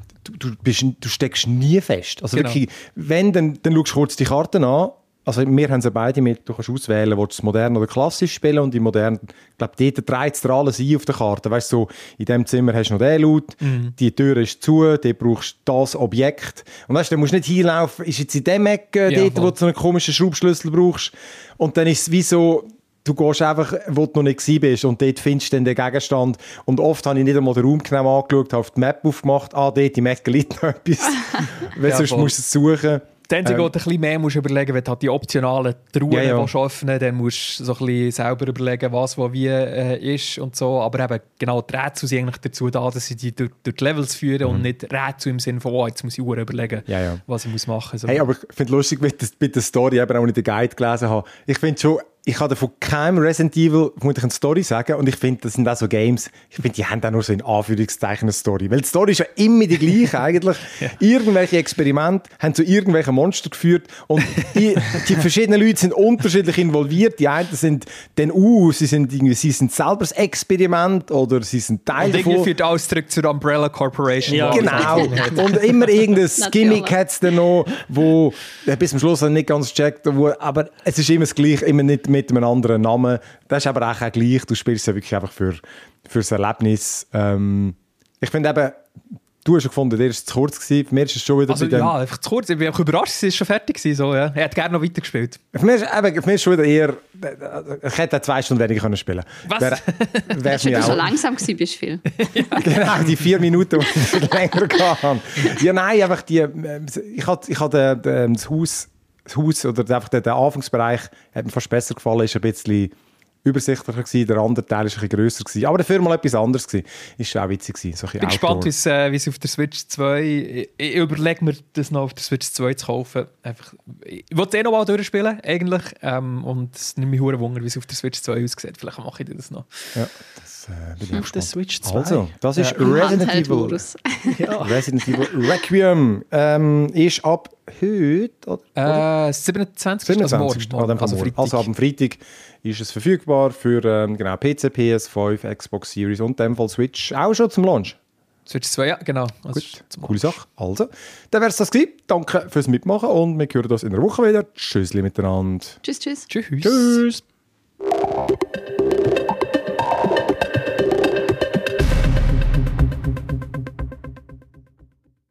steckst nie fest. Also wirklich, wenn, dann schaust du kurz die Karten an. Also wir haben sie beide mit, du kannst auswählen, willst du es modern oder klassisch spielen und im modern, ich glaube, dort dreht es dir alles ein auf der Karte. Weißt du, so, in diesem Zimmer hast du noch den Laut, die Tür ist zu, dort brauchst du das Objekt. Und weißt du, dann musst du nicht hinlaufen, ist jetzt in dem Ecke, dort, wo du so einen komischen Schraubschlüssel brauchst. Und dann ist es wie so, du gehst einfach, wo du noch nicht gewesen bist und dort findest du dann den Gegenstand. Und oft habe ich nicht einmal den Raum genau angeschaut, habe auf die Map aufgemacht, dort im Ecke liegt noch etwas. Weil sonst musst du es suchen. Dann geht ein bisschen mehr musst du überlegen, wenn du halt die optionalen Truhen öffnen, dann musst du so ein bisschen selber überlegen, was wo wie ist und so. Aber eben, genau, die Rätsel sind eigentlich dazu da, dass sie die durch die Levels führen und nicht Rätsel im Sinne von, jetzt muss ich überlegen, was ich machen muss. So. Hey, aber ich finde es lustig, mit der Story, eben auch nicht den Guide gelesen habe. Ich finde schon, ich kann von keinem Resident Evil eine Story sagen und ich finde, das sind auch so Games, ich finde, die haben auch nur so in Anführungszeichen eine Story. Weil die Story ist ja immer die gleiche eigentlich. Irgendwelche Experimente haben zu irgendwelchen Monstern geführt und die verschiedenen Leute sind unterschiedlich involviert. Die einen sind dann, sie sind selber das Experiment oder sie sind Teil davon. Und irgendwie führt alles zurück zur Umbrella Corporation. Ja, genau. Und immer irgendein Gimmick hat es dann noch, wo bis zum Schluss nicht ganz checkt, aber es ist immer das Gleiche, immer nicht mit einem anderen Namen. Das ist aber auch gleich. Du spielst es ja wirklich einfach für das Erlebnis. Ich finde eben, du hast schon gefunden, der war zu kurz gewesen. Für mich ist es schon wieder... Also einfach zu kurz. Ich bin auch überrascht, es ist schon fertig gewesen. So, ja. Er hat gerne noch weitergespielt. Für mich ist es schon wieder eher... Ich hätte 2 Stunden weniger können spielen können. Was? Du schon langsam gewesen bist, Phil. Genau, die 4 Minuten, die ich länger hatte. Ja, nein, einfach ich hatte das Haus oder einfach der Anfangsbereich hat mir fast besser gefallen, ist ein bisschen übersichtlicher gewesen, der andere Teil ist ein bisschen grösser gewesen, aber dafür mal etwas anderes gewesen. Ist schon auch witzig gewesen. So ich bin gespannt, wie es auf der Switch 2, ich überlege mir das noch auf der Switch 2 zu kaufen. Einfach, ich will es noch mal durchspielen, eigentlich, und es nimmt mich verdammt Wunder, wie es auf der Switch 2 aussieht. Vielleicht mache ich das noch. Ja, das bin ich auf der Switch 2. Also, das ist Resident Evil. Resident Evil Requiem ist ab heute, oder? 27. Also morgen. Also ab dem Freitag ist es verfügbar für PC, PS5, Xbox Series und in dem Fall Switch auch schon zum Launch. Switch 2, ja, genau. Gut, coole Sache. Also, dann wäre es das gewesen. Danke fürs Mitmachen und wir hören uns in einer Woche wieder. Tschüssli miteinander. Tschüss. Tschüss.